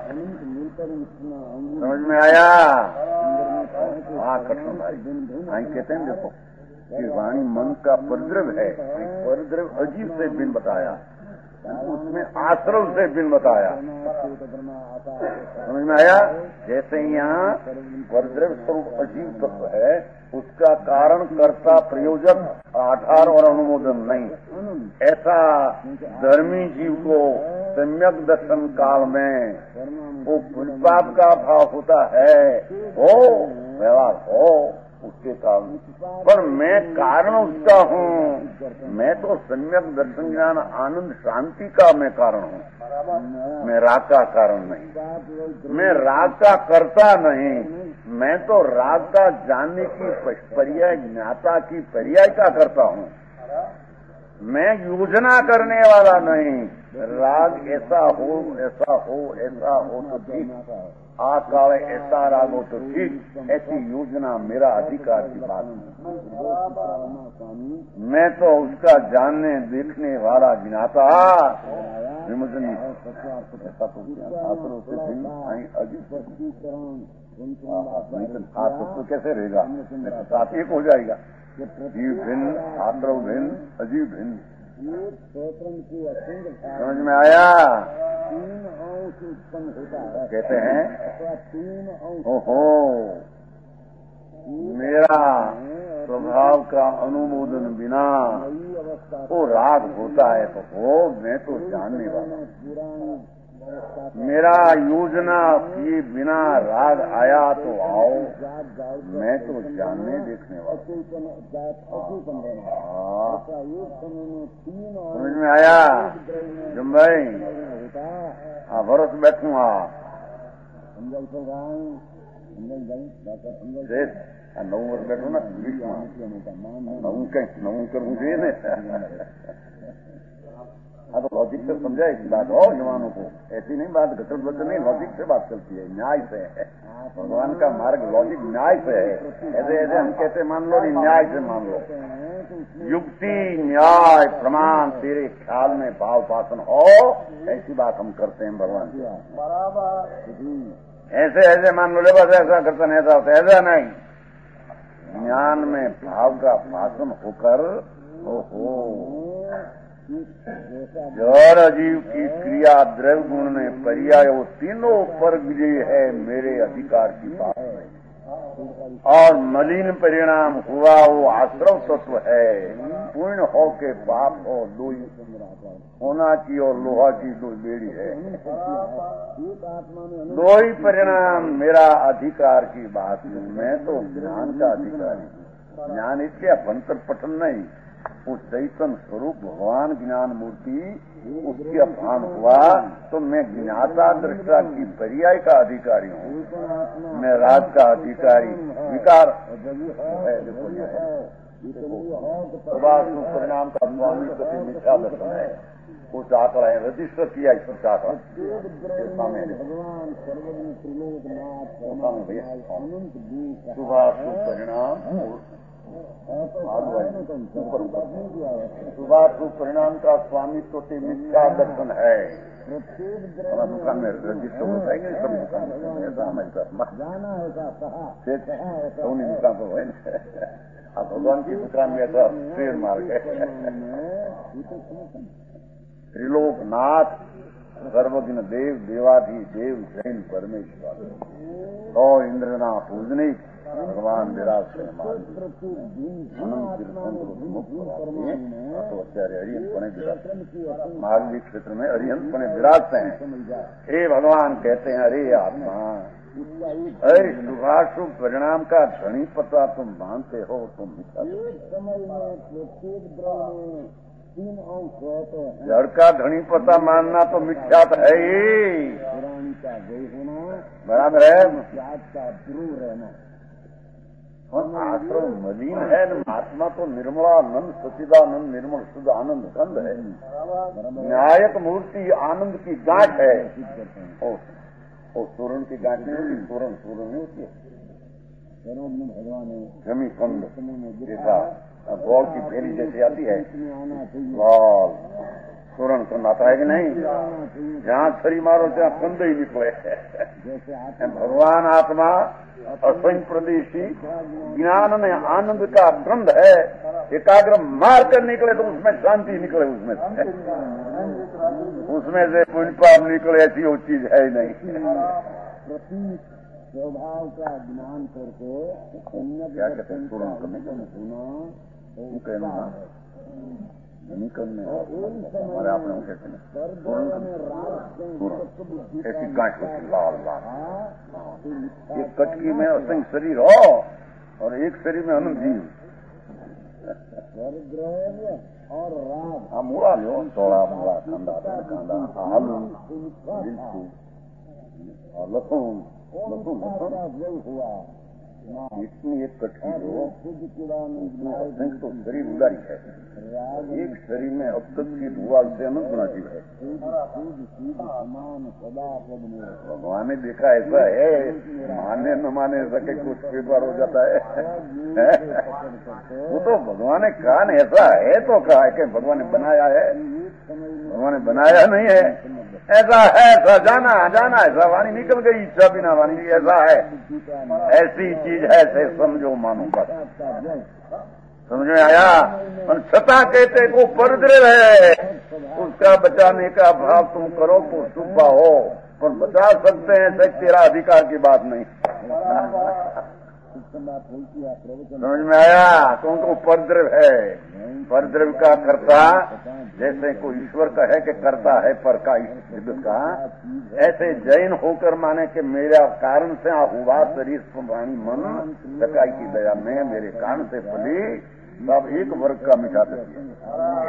समझ में आया? हाँ कठिन भाई कहते हैं देखो कि वाणी मन का परद्रव्य है, परद्रव्य अजीब से बिन बताया, उसमें आश्रव से बिन बताया। समझ में आया? जैसे यहाँ परद्रव्य स्वरूप अजीब तत्व है उसका कारण कर्ता प्रयोजक आधार और अनुमोदन नहीं, ऐसा धर्मी जीव को सम्यक दर्शन काल में वो पुण्यपाप का भाव होता है हो व्यवहार हो उसके कारण, पर मैं कारण उसका हूँ। मैं तो सम्यक दर्शन ज्ञान आनंद शांति का मैं कारण हूँ, मैं राग का कारण नहीं, मैं राग का करता नहीं, मैं तो राग का जानने की पर्याय ज्ञाता की पर्याय का करता हूँ। मैं योजना करने वाला नहीं, राग ऐसा हो ऐसा हो ऐसा हो तो ठीक, आ काले ऐसा राग हो तो ठीक, ऐसी योजना मेरा अधिकार की बात नहीं। मैं तो उसका जानने देखने वाला ज्ञाता विमोचन ऐसा तो शास्त्रों से तो कैसे रहेगा? साथ एक हो जाएगा, जीव भिन्न शास्त्र भिन्न अजीव भिन्न। समझ में आया? कहते हैं ओहो मेरा स्वभाव का अनुमोदन बिना वो राग होता है तो हो, मैं तो जानने वाला, मेरा योजना किए बिना राग आया तो आओ, मैं तो जानने देखने वाला। समझ में आया जम भाई? हाँ भरोस बैठूंगा नौ वर्ष बैठो ना नौ करूँ चाहिए ना। हाँ तो लॉजिक से समझा इस बात हो जवानों को, ऐसी नहीं बात घटत बचत नहीं, लॉजिक से बात चलती है, न्याय से है। भगवान का मार्ग लॉजिक न्याय से है। ऐसे ऐसे हम कहते मान लो, न्याय से मान लो, युक्ति न्याय प्रमाण तेरे ख्याल में भाव पासन हो, ऐसी बात हम करते हैं भगवान की। ऐसे ऐसे मान लो ले बस ऐसा करते नहीं, ऐसा होता ऐसा नहीं, ज्ञान में भाव का पासन होकर ओहो जड़ अजीव की क्रिया द्रव्य गुण में पर्याय वो तीनों पर विजय है मेरे अधिकार की बात नहीं, और मलिन परिणाम हुआ वो आश्रव तत्व है। पुण्य हो के पाप हो, दो होना की और लोहा की दो बेड़ी है, दो ही परिणाम मेरा अधिकार की बात नहीं। मैं तो ज्ञान का अधिकारी हूँ, ज्ञान इसके भंतर पठन नहीं, वो चैतन्य स्वरूप भगवान ज्ञान मूर्ति उसके भान हुआ तो मैं ज्ञाता दृष्टा की पर्याय का अधिकारी हूँ, मैं राज का अधिकारी विकार है। देखो परिणाम का स्वामी प्रति मिथ्या दर्शन है, कुछ आंकड़ा है रजिस्टर किया इस कुछ आंकड़ा सुभाष परिणाम सुभाष परिणाम का स्वामी तो मिथ्या दर्शन है। दुकान में रजिस्टर होता है कि सब दुकान सोनी दुकान पर है, अब भगवान की दुकान में ऐसा ट्रेड मार्ग है। त्रिलोकनाथ सर्वज्ञ देव देवाधि देव जैन परमेश्वर तो इंद्रना पूजनी भगवान विराज से तो અત્યારે હરિહંતપણે વિરાજते महावीर क्षेत्र में हरिहंतपणे विराजते हैं। हे भगवान कहते हैं अरे आत्मा, अरे शुभाशुभ परिणाम का धनी पता तुम मानते हो, तुम जड़ का धनी पता मानना तो मिथ्या है ही, बराबर है। और आश्रम मलिन है, आत्मा तो निर्मलानंद सचिदानंद निर्मल शुद्ध आनंद कंद है, न्यायक मूर्ति आनंद की गांठ है। ओ सूरन की गांठ नहीं होती, सूरन नहीं होती है, जमी कंद जैसा गौड़ की फेरी जैसे आती है, लाल सूरन कंद आता है कि नहीं, जहाँ छरी मारो जहाँ कंद ही निकले। भगवान आत्मा असंग प्रदेशी ज्ञान में आनंद का कंद है, एकाग्र मार कर निकले तो उसमें शांति निकले, उसमें से पुण्य पाप निकले, ऐसी वो चीज है ही नहीं। स्वभाव का ज्ञान करके क्या कहते हैं सूरन कहना निकलने हमारे आपने कहते हैं ऐसी गांठ होती लाल लाल। एक कटकी में असंख्य शरीर हो और एक शरीर में अनंत जीव और राग मूड़ा लो थोड़ा मूड़ा कांदा कांदा आलू बिल्कुल और लहसुन हुआ इतनी एक कटकी हो तो शरीर उदारी है, एक शरीर में अब तक की धुआ से अनंत गुना जीव है। भगवान ने देखा ऐसा है, माने न माने सके कुछ पेपर हो जाता है। वो तो भगवान ने कहा न ऐसा है तो कहा है कि भगवान ने बनाया है, भगवान ने बनाया नहीं है। ऐसा है ऐसा जाना जाना ऐसा वाणी निकल गई, इच्छा बिना वाणी ऐसा है, ऐसी चीज है, ऐसे समझो मानो पर समझ में आया। और छता कहते को परद्रव है, उसका बचाने का भाव तुम करो तो शुभ हो, पर बचा सकते हैं ऐसे तेरा अधिकार की बात नहीं। समझ में आया, क्योंकि परद्रव है, परद्रव का कर्ता जैसे कोई ईश्वर का है कि करता है पर का जगत का, ऐसे जैन होकर माने कि मेरा कारण से हुआ शरीर वाणी मन सकाई की दया में मेरे कारण से फली, सब एक वर्ग का मिटा देती है।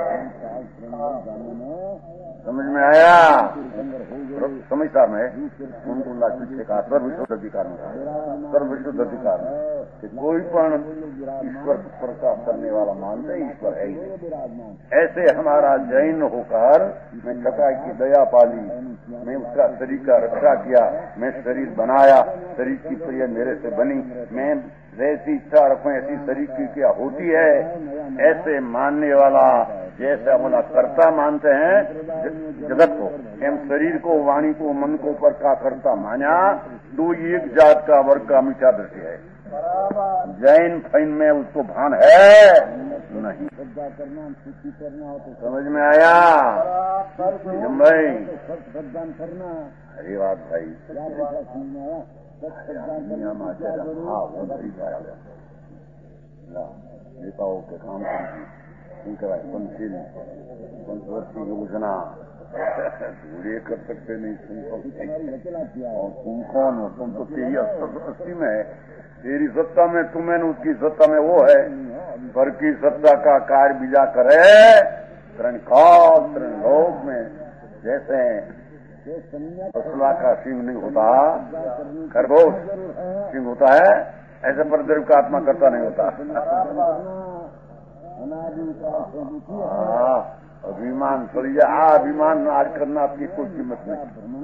समझ में आया, समझदार में उनको पीछे कहा सर्वविशुद्ध अधिकार में, सर्वविशुद्ध अधिकार में कि कोई पण ईश्वर पर का करने वाला मानते ईश्वर है ही। ऐसे हमारा जैन होकर मैं सकाई की दया पाली, मैं उसका शरीर का रक्षा किया, मैं शरीर बनाया, शरीर की प्रिय मेरे से बनी, मैं जैसी इच्छा रखूं ऐसी शरीर की क्या होती है, ऐसे मानने वाला जैसे अपना कर्ता मानते हैं जगत को, एम शरीर को वाणी को मन को पर का कर्ता माना, दो एक जात का वर्ग का मिथ्या दृष्टि है। जैन फैन में उसको भान है नहीं। समझ में आया भाई? अरे बात भाई नेताओं के काम पंचवर्षीय योजना ये कर सकते नहीं, और तुम कौन हो? तुम तो तेरी अस्थि में है, तेरी सत्ता में तुम है, उसकी सत्ता में वो है। पर की सत्ता का कार्य बीजा करे त्रणकाल त्रण लोक में, जैसे असला का सिंह नहीं होता, खरगोश सिंह होता है, ऐसे परद्रव्य का आत्मा करता नहीं होता। अभिमान चली जाए, अभिमान आज करना आपकी कोई कीमत नहीं।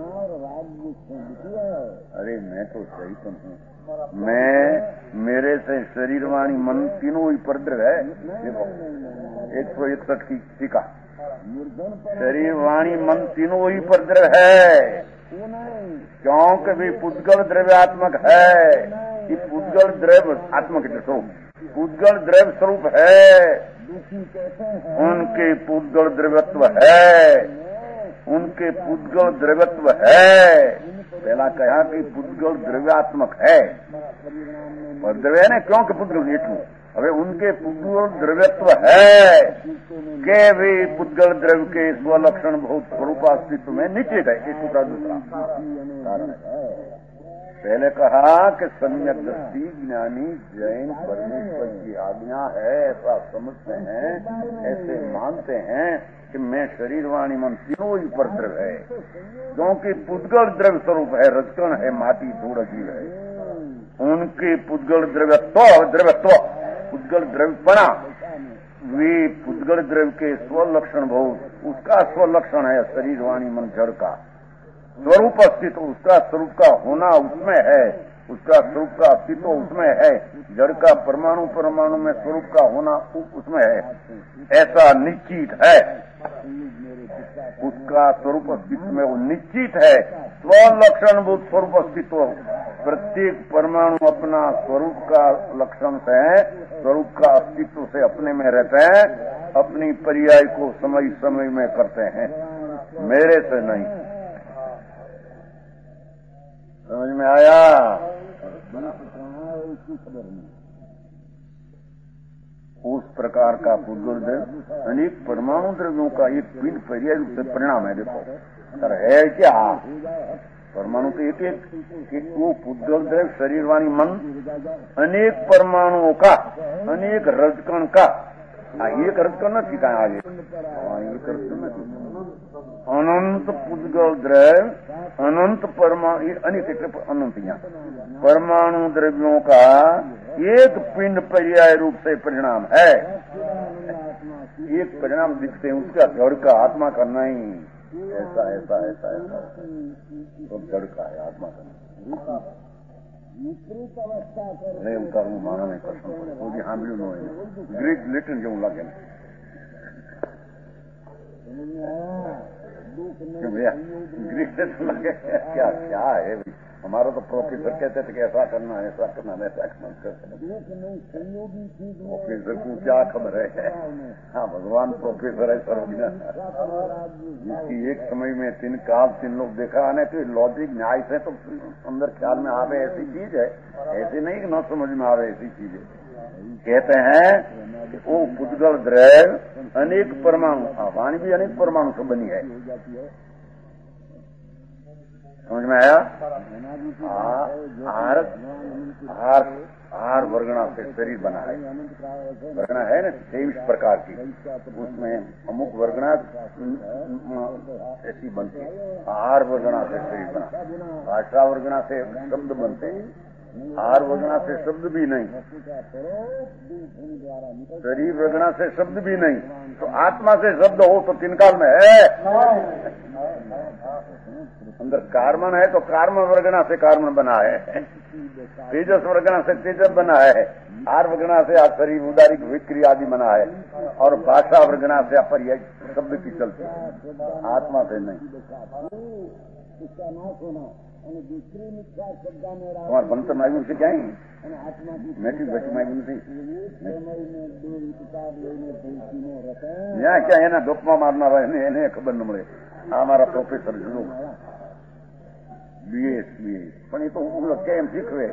अरे मैं तो सही तो हूँ, मैं मेरे से शरीर वाणी मन तीनों ही परद्रव्य है। देखो 161 की टीका, शरीर वाणी मन तीनों ही परद्रव्य है, क्योंकि भी पुद्गल द्रव्यात्मक है। कि पुद्गल द्रव्य आत्मक स्वरूप, पुद्गल द्रव्य स्वरूप है, उनके पुद्गल द्रव्यत्व है, उनके पुद्गल द्रव्यत्व है। पहला कहा कि पुद्गल द्रव्यात्मक है, पर द्रव्य ने क्योंकि पुद्गल हेतु, હવે उनके पुद्गल द्रव्यत्व है के भी पुद्गल द्रव्य के स्वलक्षण बहुत स्वरूपास्तित्व में नीचे गए। ये दूसरा कारण है। पहले कहा कि सम्यक दृष्टि ज्ञानी जैन परमेश्वर की आज्ञा है, ऐसा समझते हैं, ऐसे मानते हैं कि मैं शरीर वाणी मन तीनों ही पर द्रव्य है, क्योंकि पुद्गल द्रव्य स्वरूप है, रजकण है, माटी धूल जीव है। उनके पुद्गल द्रव्यत्व पुद्गल द्रव्यपना, वे पुद्गल द्रव्य के स्वलक्षण बहुत, उसका स्वलक्षण है शरीर वाणी मन जड़ का स्वरूप अस्तित्व, उसका स्वरूप का होना उसमें है, उसका स्वरूप का अस्तित्व उसमें है, जड़ का परमाणु परमाणु में स्वरूप का होना उसमें है, ऐसा निश्चित है। उसका स्वरूप अस्तित्व में वो निश्चित है। स्वलक्षण भूत स्वरूप अस्तित्व, प्रत्येक परमाणु अपना स्वरूप का लक्षण से, स्वरूप का अस्तित्व से अपने में रहते हैं, अपनी पर्याय को समय समय में करते हैं, मेरे से नहीं। समझ में आया? उस प्रकार का पुद्गल द्रव्य अनेक परमाणु द्रव्यों का एक पिंड पर्याय रूप से परिणाम है। देखो सर है क्या, परमाणु तो एक एक वो पुद्गल द्रव्य शरीर वाणी मन अनेक परमाणुओं का, अनेक रजकण का, एक रजकण न ठीक है आगे, एक रजकण न अनंत पुद्गल द्रव्य, अनंत परमाणु, अनेक अनंत परमाणु द्रव्यों का एक पिंड पर्याय रूप से परिणाम है। एक परिणाम दिखते हैं, उसका जड़ का आत्मा का नहीं। ऐसा ऐसा ऐसा ऐसा तो जड़ का है, आत्मा का नहीं। नहीं उतारू मानो नहीं कर सकते, हाँ भी नो ग्रीक लिटन जो लगे भैया, ग्रीक लिटन लगे क्या क्या है। हमारा तो प्रोफेसर कहते थे कि ऐसा करना है, ऐसा करना है, ऐसा करना। प्रोफेसर को क्या खबर है? हाँ भगवान प्रोफेसर है सर्वज्ञ, जिसकी एक समय में 3 काल 3 लोग देखा है। तो लॉजिक न्याय से तो अंदर ख्याल में आवे ऐसी चीज है, ऐसे नहीं कि न समझ में आवे ऐसी चीज है। कहते हैं कि वो पुद्गल द्रव्य अनेक परमाणु, वाणी भी अनेक परमाणु से बनी है। समझ में आया? आर वर्गणा से शरीर बना है, वर्गणा है ना 23 प्रकार की, उसमें अमुक वर्गणा ऐसी बनती है। आर वर्गणा से शरीर बना, भाषा वर्गणा से शब्द बनते हैं, आर वर्गणा से शब्द भी नहीं, शरीर वर्गणा से शब्द भी नहीं, तो आत्मा से शब्द हो तो 3 काल में है। अंदर कार्बन है तो कार्बन वर्गणा से कार्बन बना है, तेजस वर्गणा से तेजस बना है, आर वर्गणा से शरीर उदारिक विक्रिया आदि बना है, और भाषा वर्गणा से अपर्याय शब्द की चलती है, आत्मा से नहीं। तुम्हारे बनतर मायगुन से क्या है? मैट्रिक बच्ची मायगुन से यहाँ क्या है ना, गप्पा मारना रहे खबर न મળે। हमारा प्रोफेसर जुड़ो बीएस पण ये तो हम लोग क्या सीखवे,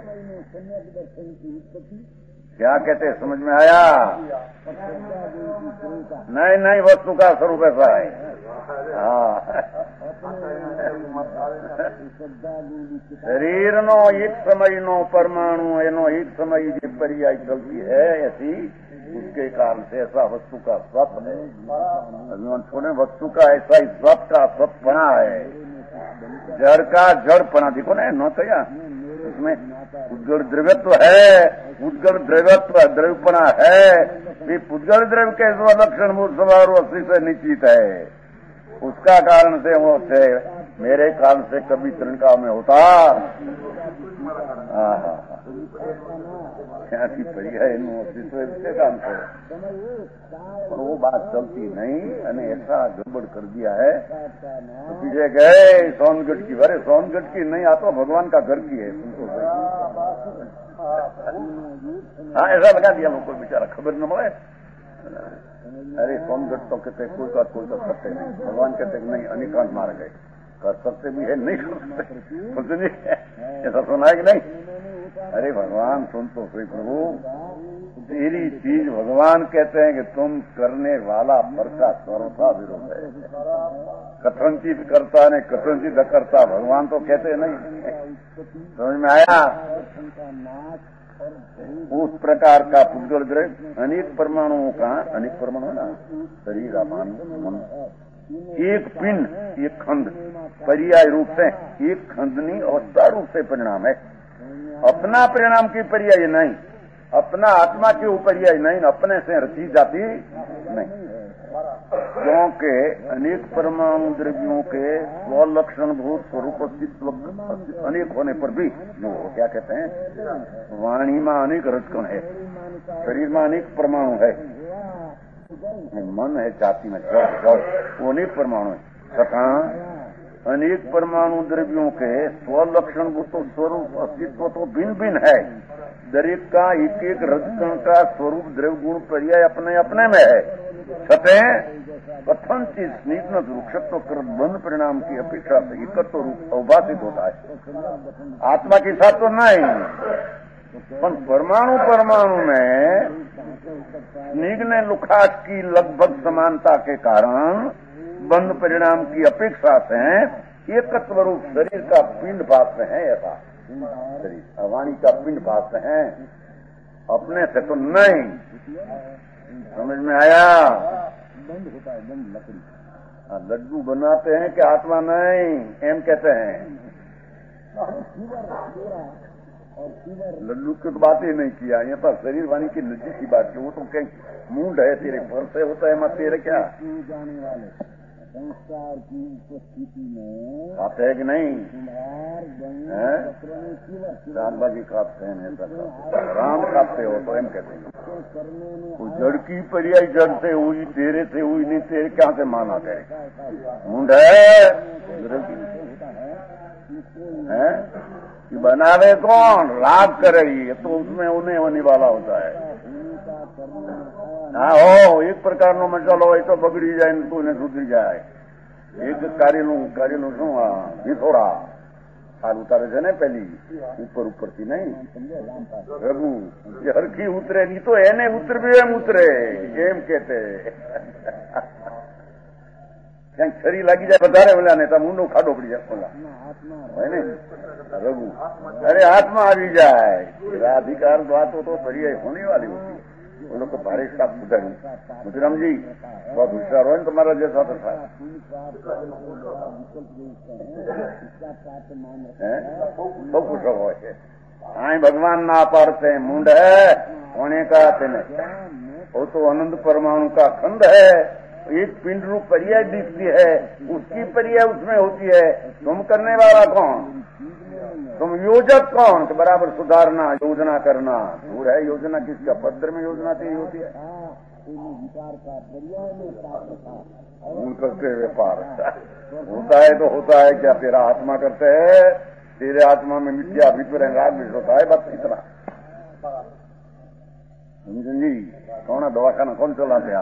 क्या कहते समझ में आया? नहीं वस्तु का स्वरूप ऐसा है। શરીરનો એક સમયનો પરમાणु એનો એક समय જે पर्याय चलती है ऐसी उसके कारण से ऐसा वस्तु का स्वप है। छोड़े वस्तु का ऐसा ही स्वप का स्वपना है, जड़ का जड़पना। देखो ना न तो या उसमें उद्गल द्रव्यत्व है, उद्गल द्रव्यत्व द्रव्यपना है। ये उद्गल द्रव्य के लक्षण मूल स्वभाव अस्सी से निश्चित है। उसका कारण से वो थे मेरे कारण से कभी त्रिणका में होता क्योंकि पर्याय अस्तित्व इसके काम से, और वो बात चलती नहीं। અને ऐसा गड़बड़ कर दिया है तो पीछे गए सोनगढ़ की। अरे सोनगढ़ की नहीं, आ तो भगवान का घर की है। हाँ ऐसा लगा दिया लोग को, बेचारा खबर न मिले। अरे सोनगढ़ तो कहते कोई का सकते नहीं, भगवान कहते नहीं अनिकांत मार गए। कर सकते भी है, नहीं कर सकते, ऐसा सुना है कि नहीं? अरे भगवान सुन तो सही प्रभु, तेरी चीज भगवान कहते हैं कि तुम करने वाला पर का सर्वथा विरोध है। कथनचित करता ने कथनचित अकर्ता, भगवान तो कहते नहीं। समझ में आया? उस प्रकार का पुद्गल द्रव्य अनेक परमाणुओं का, अनेक परमाणु ना शरीर अपान मन, एक पिंड एक खंड पर्याय रूप से, एक खंडनी अवस्था रूप से परिणाम है। अपना परिणाम की पर्याय नहीं, अपना आत्मा के पर्याय नहीं, अपने से रची जाती नहीं। क्योंकि अनेक परमाणु द्रव्यों के स्वलक्षण भूत स्वरूप अस्तित्व अनेक होने पर भी जो क्या कहते हैं, वाणी में अनेक रजकण है, शरीर में अनेक परमाणु है, मन है जाति में जड़ वो अनेक परमाणु है तथा अनेक परमाणु द्रव्यों के स्वलक्षण भूत स्वरूप अस्तित्व तो भिन्न भिन्न है। दरेक का एक एक रजकण का स्वरूप द्रव्य गुण पर्याय अपने अपने में है। छठे कथन चीज स्निग्ध वृक्षत्व कर बंध परिणाम की अपेक्षा से एकत्व रूप अवभाषित होता है। आत्मा के साथ तो नहीं, पर परमाणु परमाणु में स्निग्ध लुखाट की लगभग समानता के कारण बंध परिणाम की अपेक्षा से एकत्व रूप शरीर का पिंड भाष है। ऐसा शरीर वाणी का पिंड भाष है, अपने से तो नहीं। समझ में आया? बंद होता है, बंद लकड़ी। लड्डू बनाते हैं कि आत्मा नहीं, एम कहते हैं। लड्डू की बात ही नहीं किया, ये तो शरीर वाणी की नजीक की बात की। वो तो कहीं मूड है तेरे पर से होता है, मत तेरे क्या जाने वाले संस्कार की उपस्थिति में खाते है कि नहीं? दालबाजी खाते हैं, राम खाते हो तो एम कहते हैं। वो जड़ की पर्याय जड़ से हुई, तेरे से हुई नहीं, तेरे क्या से माना करे? मूड है कि बनावे कौन? राग करे, ये तो उसमें उन्हें होने वाला होता है। हाँ हो एक प्रकार नो मसालो હોય તો બગડી જાય ને તું ને સુધરી જાય। એક કારેલું શું ભીથોડા હાલ ઉતારે છે ને પેલી ઉપરથી નહીં રઘુ જે હરખી ઉતરે નહીં તો એને ઉતરવી એમ ઉતરે એમ કહેતે। ક્યાંક છરી લાગી જાય વધારે ઓલા ને તો મુંડો ખાડો પડી જાય ઓલા હોય ને રઘુ। अरे आत्मा આવી જાય, अधिकार बातों तो पर्याय होने वाली होती है। वो लोग को भारी साफ बुझाई। मुद्राम जी बहुत होशियार हो तुम्हारा जैसा तो था, बहुत कुछ हो। आई भगवान ना पाड़ते मुंड है होने का तेने, वो तो अनंत परमाणु का खंड है। एक पिंड रूप पर्याय दिखती है, उसकी पर्याय उसमें होती है। तुम करने वाला कौन? तुम योजक कौन? कि बराबर सुधारना योजना करना। दूर है योजना किसका? पत्र में योजना तेरी होती है, करके व्यापार होता है तो होता है क्या? तेरा आत्मा करते है, तेरे आत्मा में मिथ्या भीतर राग भी होता है। बस इतना समझी। कौन दवाखाना कौन चलाते?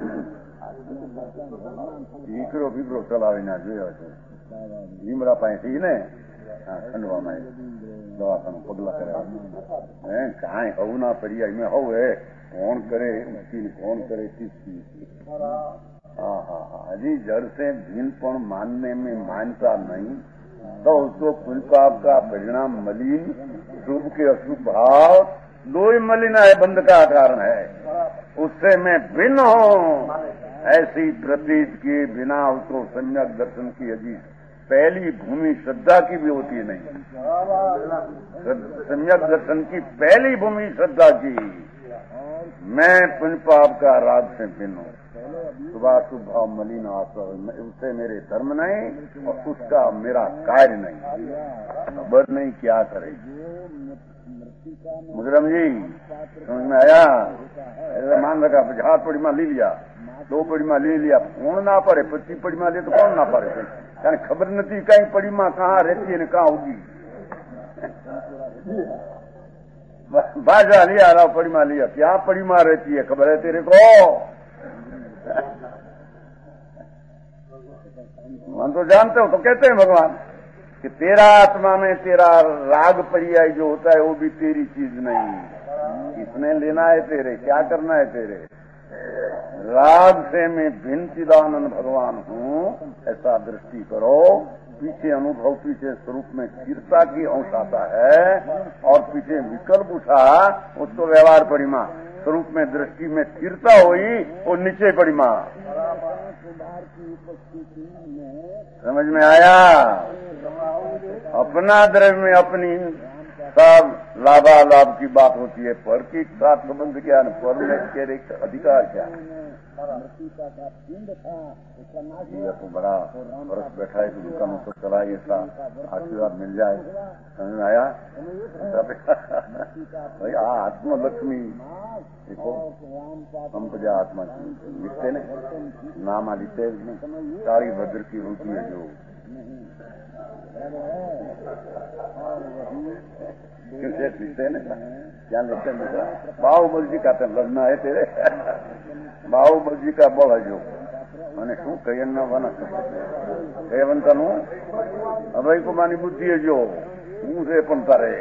દીકરો બીકરો ચલાવીને જોયો છે લીમડા પાસેથી ને ખંડવામાં દવાખાનું પગલા કર્યા કાંઈ હવું ના પર્યાય મેં હવ હે કોણ કરે કોણ કરે हाँ जी, जड़ से भिन्नपण मानने में मानता नहीं तो उसको पुण्य पाप का परिणाम मलिन, शुभ के अशुभ भाव दो ही मलिना है, बंध का कारण है। उससे मैं भिन्न हूँ ऐसी प्रतीत किए बिना उसको सम्यक दर्शन की अजी पहली भूमि श्रद्धा की भी होती नहीं। सम्यक दर्शन की पहली भूमि श्रद्धा की। मैं पुण्य पाप का राग से भिन्न हूँ, सुबह शुभ भाव मलिन आश्रय, उससे मेरे धर्म नहीं और उसका मेरा कार्य नहीं। खबर नहीं क्या करे। मुजरम जी समझ में आया? ऐसा मान रखा, हाथ पड़ी में ले लिया, 2 पड़ी में ले लिया, कौन ना पड़े, 25 पड़ी में ले तो कौन ना पड़े, यानी खबर नहीं कहीं पड़ी माँ कहाँ रहती है न कहाँ होगी। बाजा लिया रहा, पड़ी माँ लिया, क्या पड़ी माँ रहती है खबर है तेरे को? मन तो जानते हो, तो कहते हैं भगवान कि तेरा आत्मा में तेरा राग पर्याय जो होता है वो भी तेरी चीज नहीं। किसने लेना है तेरे, क्या करना है तेरे? राग से मैं भिन्न चिदानंद भगवान हूँ ऐसा दृष्टि करो। पीछे अनुभव, पीछे स्वरूप में स्थिरता की अंश आता है और पीछे विकल्प उठा उसको व्यवहार परिमा, स्वरूप में दृष्टि में स्थिरता हुई वो नीचे परिमा। समझ में आया? अपना द्रव्य में अपनी सब लाभालाभ की बात होती है, पर की साथ संबंध क्या है, पर में तेरे अधिकार क्या है? ये तो बड़ा फर्क बैठा है कि दुकानों को चलाइए, ऐसा आशीर्वाद मिल जाए। समझ में आया? भाई आत्मलक्ष्मी देखो, संपदा आत्मा की लिखते ने नाम लिखते सारी भद्र की होती है जो लिखते हैं ना, क्या लिखते हैं? बाहुबल जी का लड़ना है तेरे, बाहुबल जी का बल है जो मैंने शू कही न बना कहेवंतनु अभय कुमारी बुद्धि है जो હું રે પણ તારે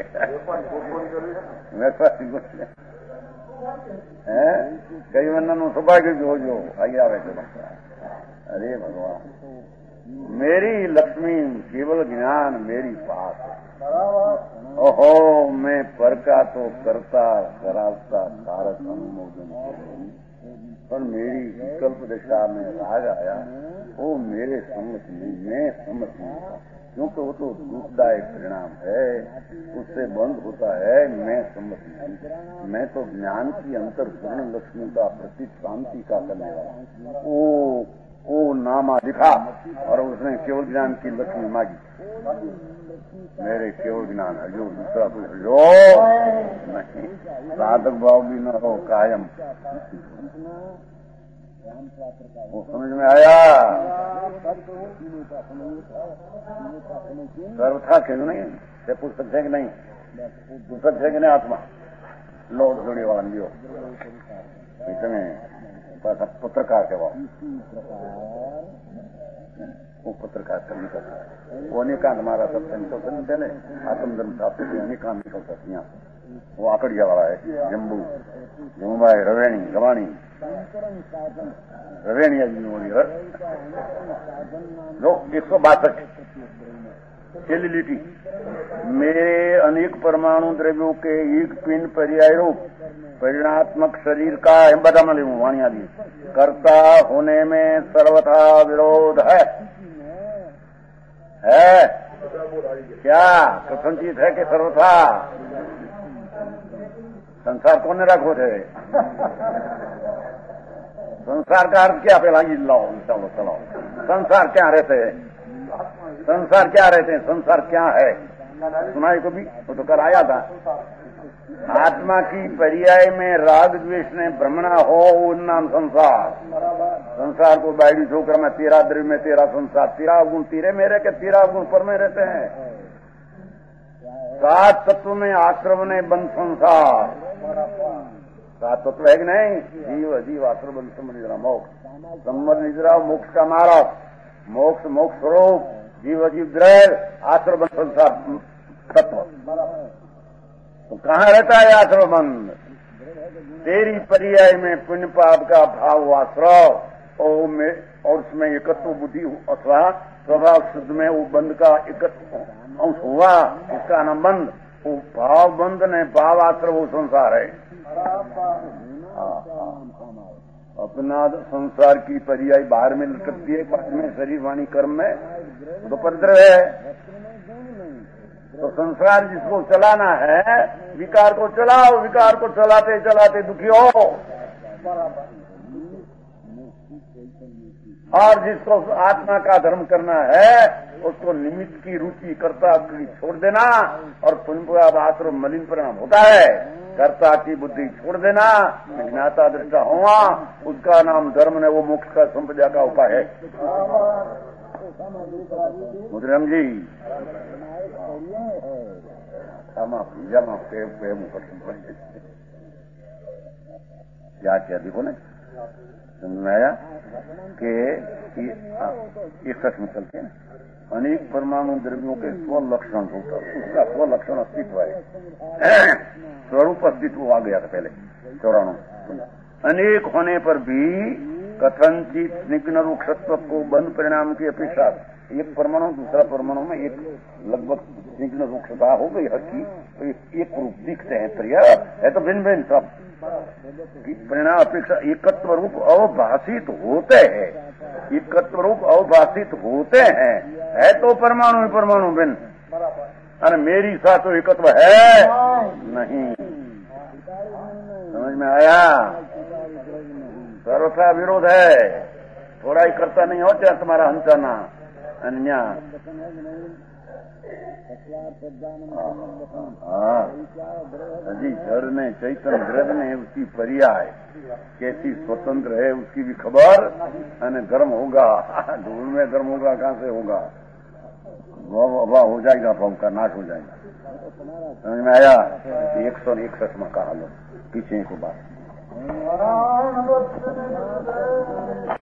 कई वंदन सौभाग्य जो जो आगे आवे थे। अरे भगवान, मेरी लक्ष्मी केवल ज्ञान मेरी पास है। ओहो, मैं पर का तो करता कराता कारक अनुमोदन, पर मेरी विकल्प दिशा में राग आया वो मेरे सम्मत नहीं, मैं सम्मत नहीं, क्योंकि वो तो दुखदायक परिणाम है, उससे बंद होता है। मैं सम्मत नहीं, मैं तो ज्ञान की अंतर पूर्ण लक्ष्मी का प्रतीक शांति का करने वाला। ओ नामा दिखा और उसने केवल ज्ञान की लक्ष्मी मांगी, मेरे केवल ज्ञान है जो दूसरा कुछ जो नहीं, साधक भाव भी न हो कायम। वो समझ में आया? सर्व था क्यों नहीं? से पूछ सकते हैं कि नहीं? पूछ सकते हैं कि नहीं? आत्मा लौट जोड़ी वाला लियो इसमें पत्रकार के वो पत्रकार करने का वो अनेकांत हमारा सबसे निकलते नहीं पहले आत्मधर्म शास्त्र की अनेकांत निकलता यहाँ। वो आकड़िया वाला है, जम्बू जम्बूबाई रवेणी गवाणी रवेणी अजनी लो 162 छेली लीटी। मेरे अनेक परमाणु द्रव्यों के एक पिंड पर्याय रूप परिणात्मक शरीर का बता मैं लू वाणी आदि कर्ता होने में सर्वथा विरोध है क्या? कथनचित है कि सर्वथा संसार कौन रखो थे? संसार का अर्थ क्या? पहला ही लाओ, चलो चलो, संसार क्या रहते हैं? संसार क्या रहते हैं? संसार क्या है? सुनाई को भी वो तो कर आया था। आत्मा की पर्याय में राग द्वेष ने भ्रमणा हो नाम संसार। संसार को बायडी छोकर में तेरा द्रव्य में तेरा संसार, तेरा गुण तेरे मेरे के तेरा गुण पर में रहते हैं। 7 तत्व में आश्रम ने बंद संसार, 7 तत्व है कि नहीं? जीव अजीव आश्रम बंद समझ मोक्ष संबंध निद्रा मोक्ष का मार्ग, मोक्ष मोक्ष स्वरूप जीव अजीव द्रव्य आश्रम बंद संसार तत्व। तो कहाँ रहता है आश्रम बंद? तेरी पर्याय में पुण्य पाप का भाव आश्रव और उसमें एकत्व बुद्धि अथवा स्वभाव शुद्ध में वो बंध का एकत्व अंश हुआ, इसका नाम बंध। वो भाव बंध ने भाव आश्रय वो संसार है। अपना संसार की पर्याय बाहर में लटकती है, बाद में शरीर वाणी कर्म में तो परिद्रव है। तो संसार जिसको चलाना है, विकार को चलाओ, विकार को चलाते चलाते दुखी हो। और जिसको आत्मा का धर्म करना है, उसको निमित्त की रुचि कर्ता की छोड़ देना, और पुण्य मलिन परिणाम होता है। कर्ता की बुद्धि छोड़ देना, ज्ञाता दृष्टा होना, उसका नाम धर्म ने वो मोक्ष का संपदा का उपाय है। मुद्रम जी क्या देखो ना, समझ में आया कि एक सच में चलते हैं ना। अनेक परमाणु द्रव्यों के स्वलक्षण होता है, उसका स्वलक्षण अस्तित्व है, स्वरूप अस्तित्व आ गया था पहले 94। अनेक होने पर भी कथनचित स्निग्न रूक्षत्व को बंध परिणाम की अपेक्षा एक परमाणु दूसरा परमाणु में एक लगभग स्निग्न रूक्षता हो गई हकी, तो एक रूप दिखते हैं, प्रिय है तो भिन्न भिन्न सब परिणाम अपेक्षा एकत्व रूप अवभाषित होते हैं। एकत्व रूप अवभाषित होते हैं, है तो परमाणु ही परमाणु भिन्न। अरे मेरी साथ तो एकत्व है नहीं, समझ में आया? सर्वथा विरोध है, थोड़ा ही करता नहीं हो चाहे तुम्हारा हंसाना अन्य। जी जड़ में चैतन्य द्रव्य में उसकी पर्याय कैसी स्वतंत्र है उसकी भी खबर। अने धर्म होगा, धूल में धर्म होगा, कहां से होगा? हो जाएगा, भाव का नाश हो जाएगा। समझ में आया? 161 में कहा लो, पीछे को बात।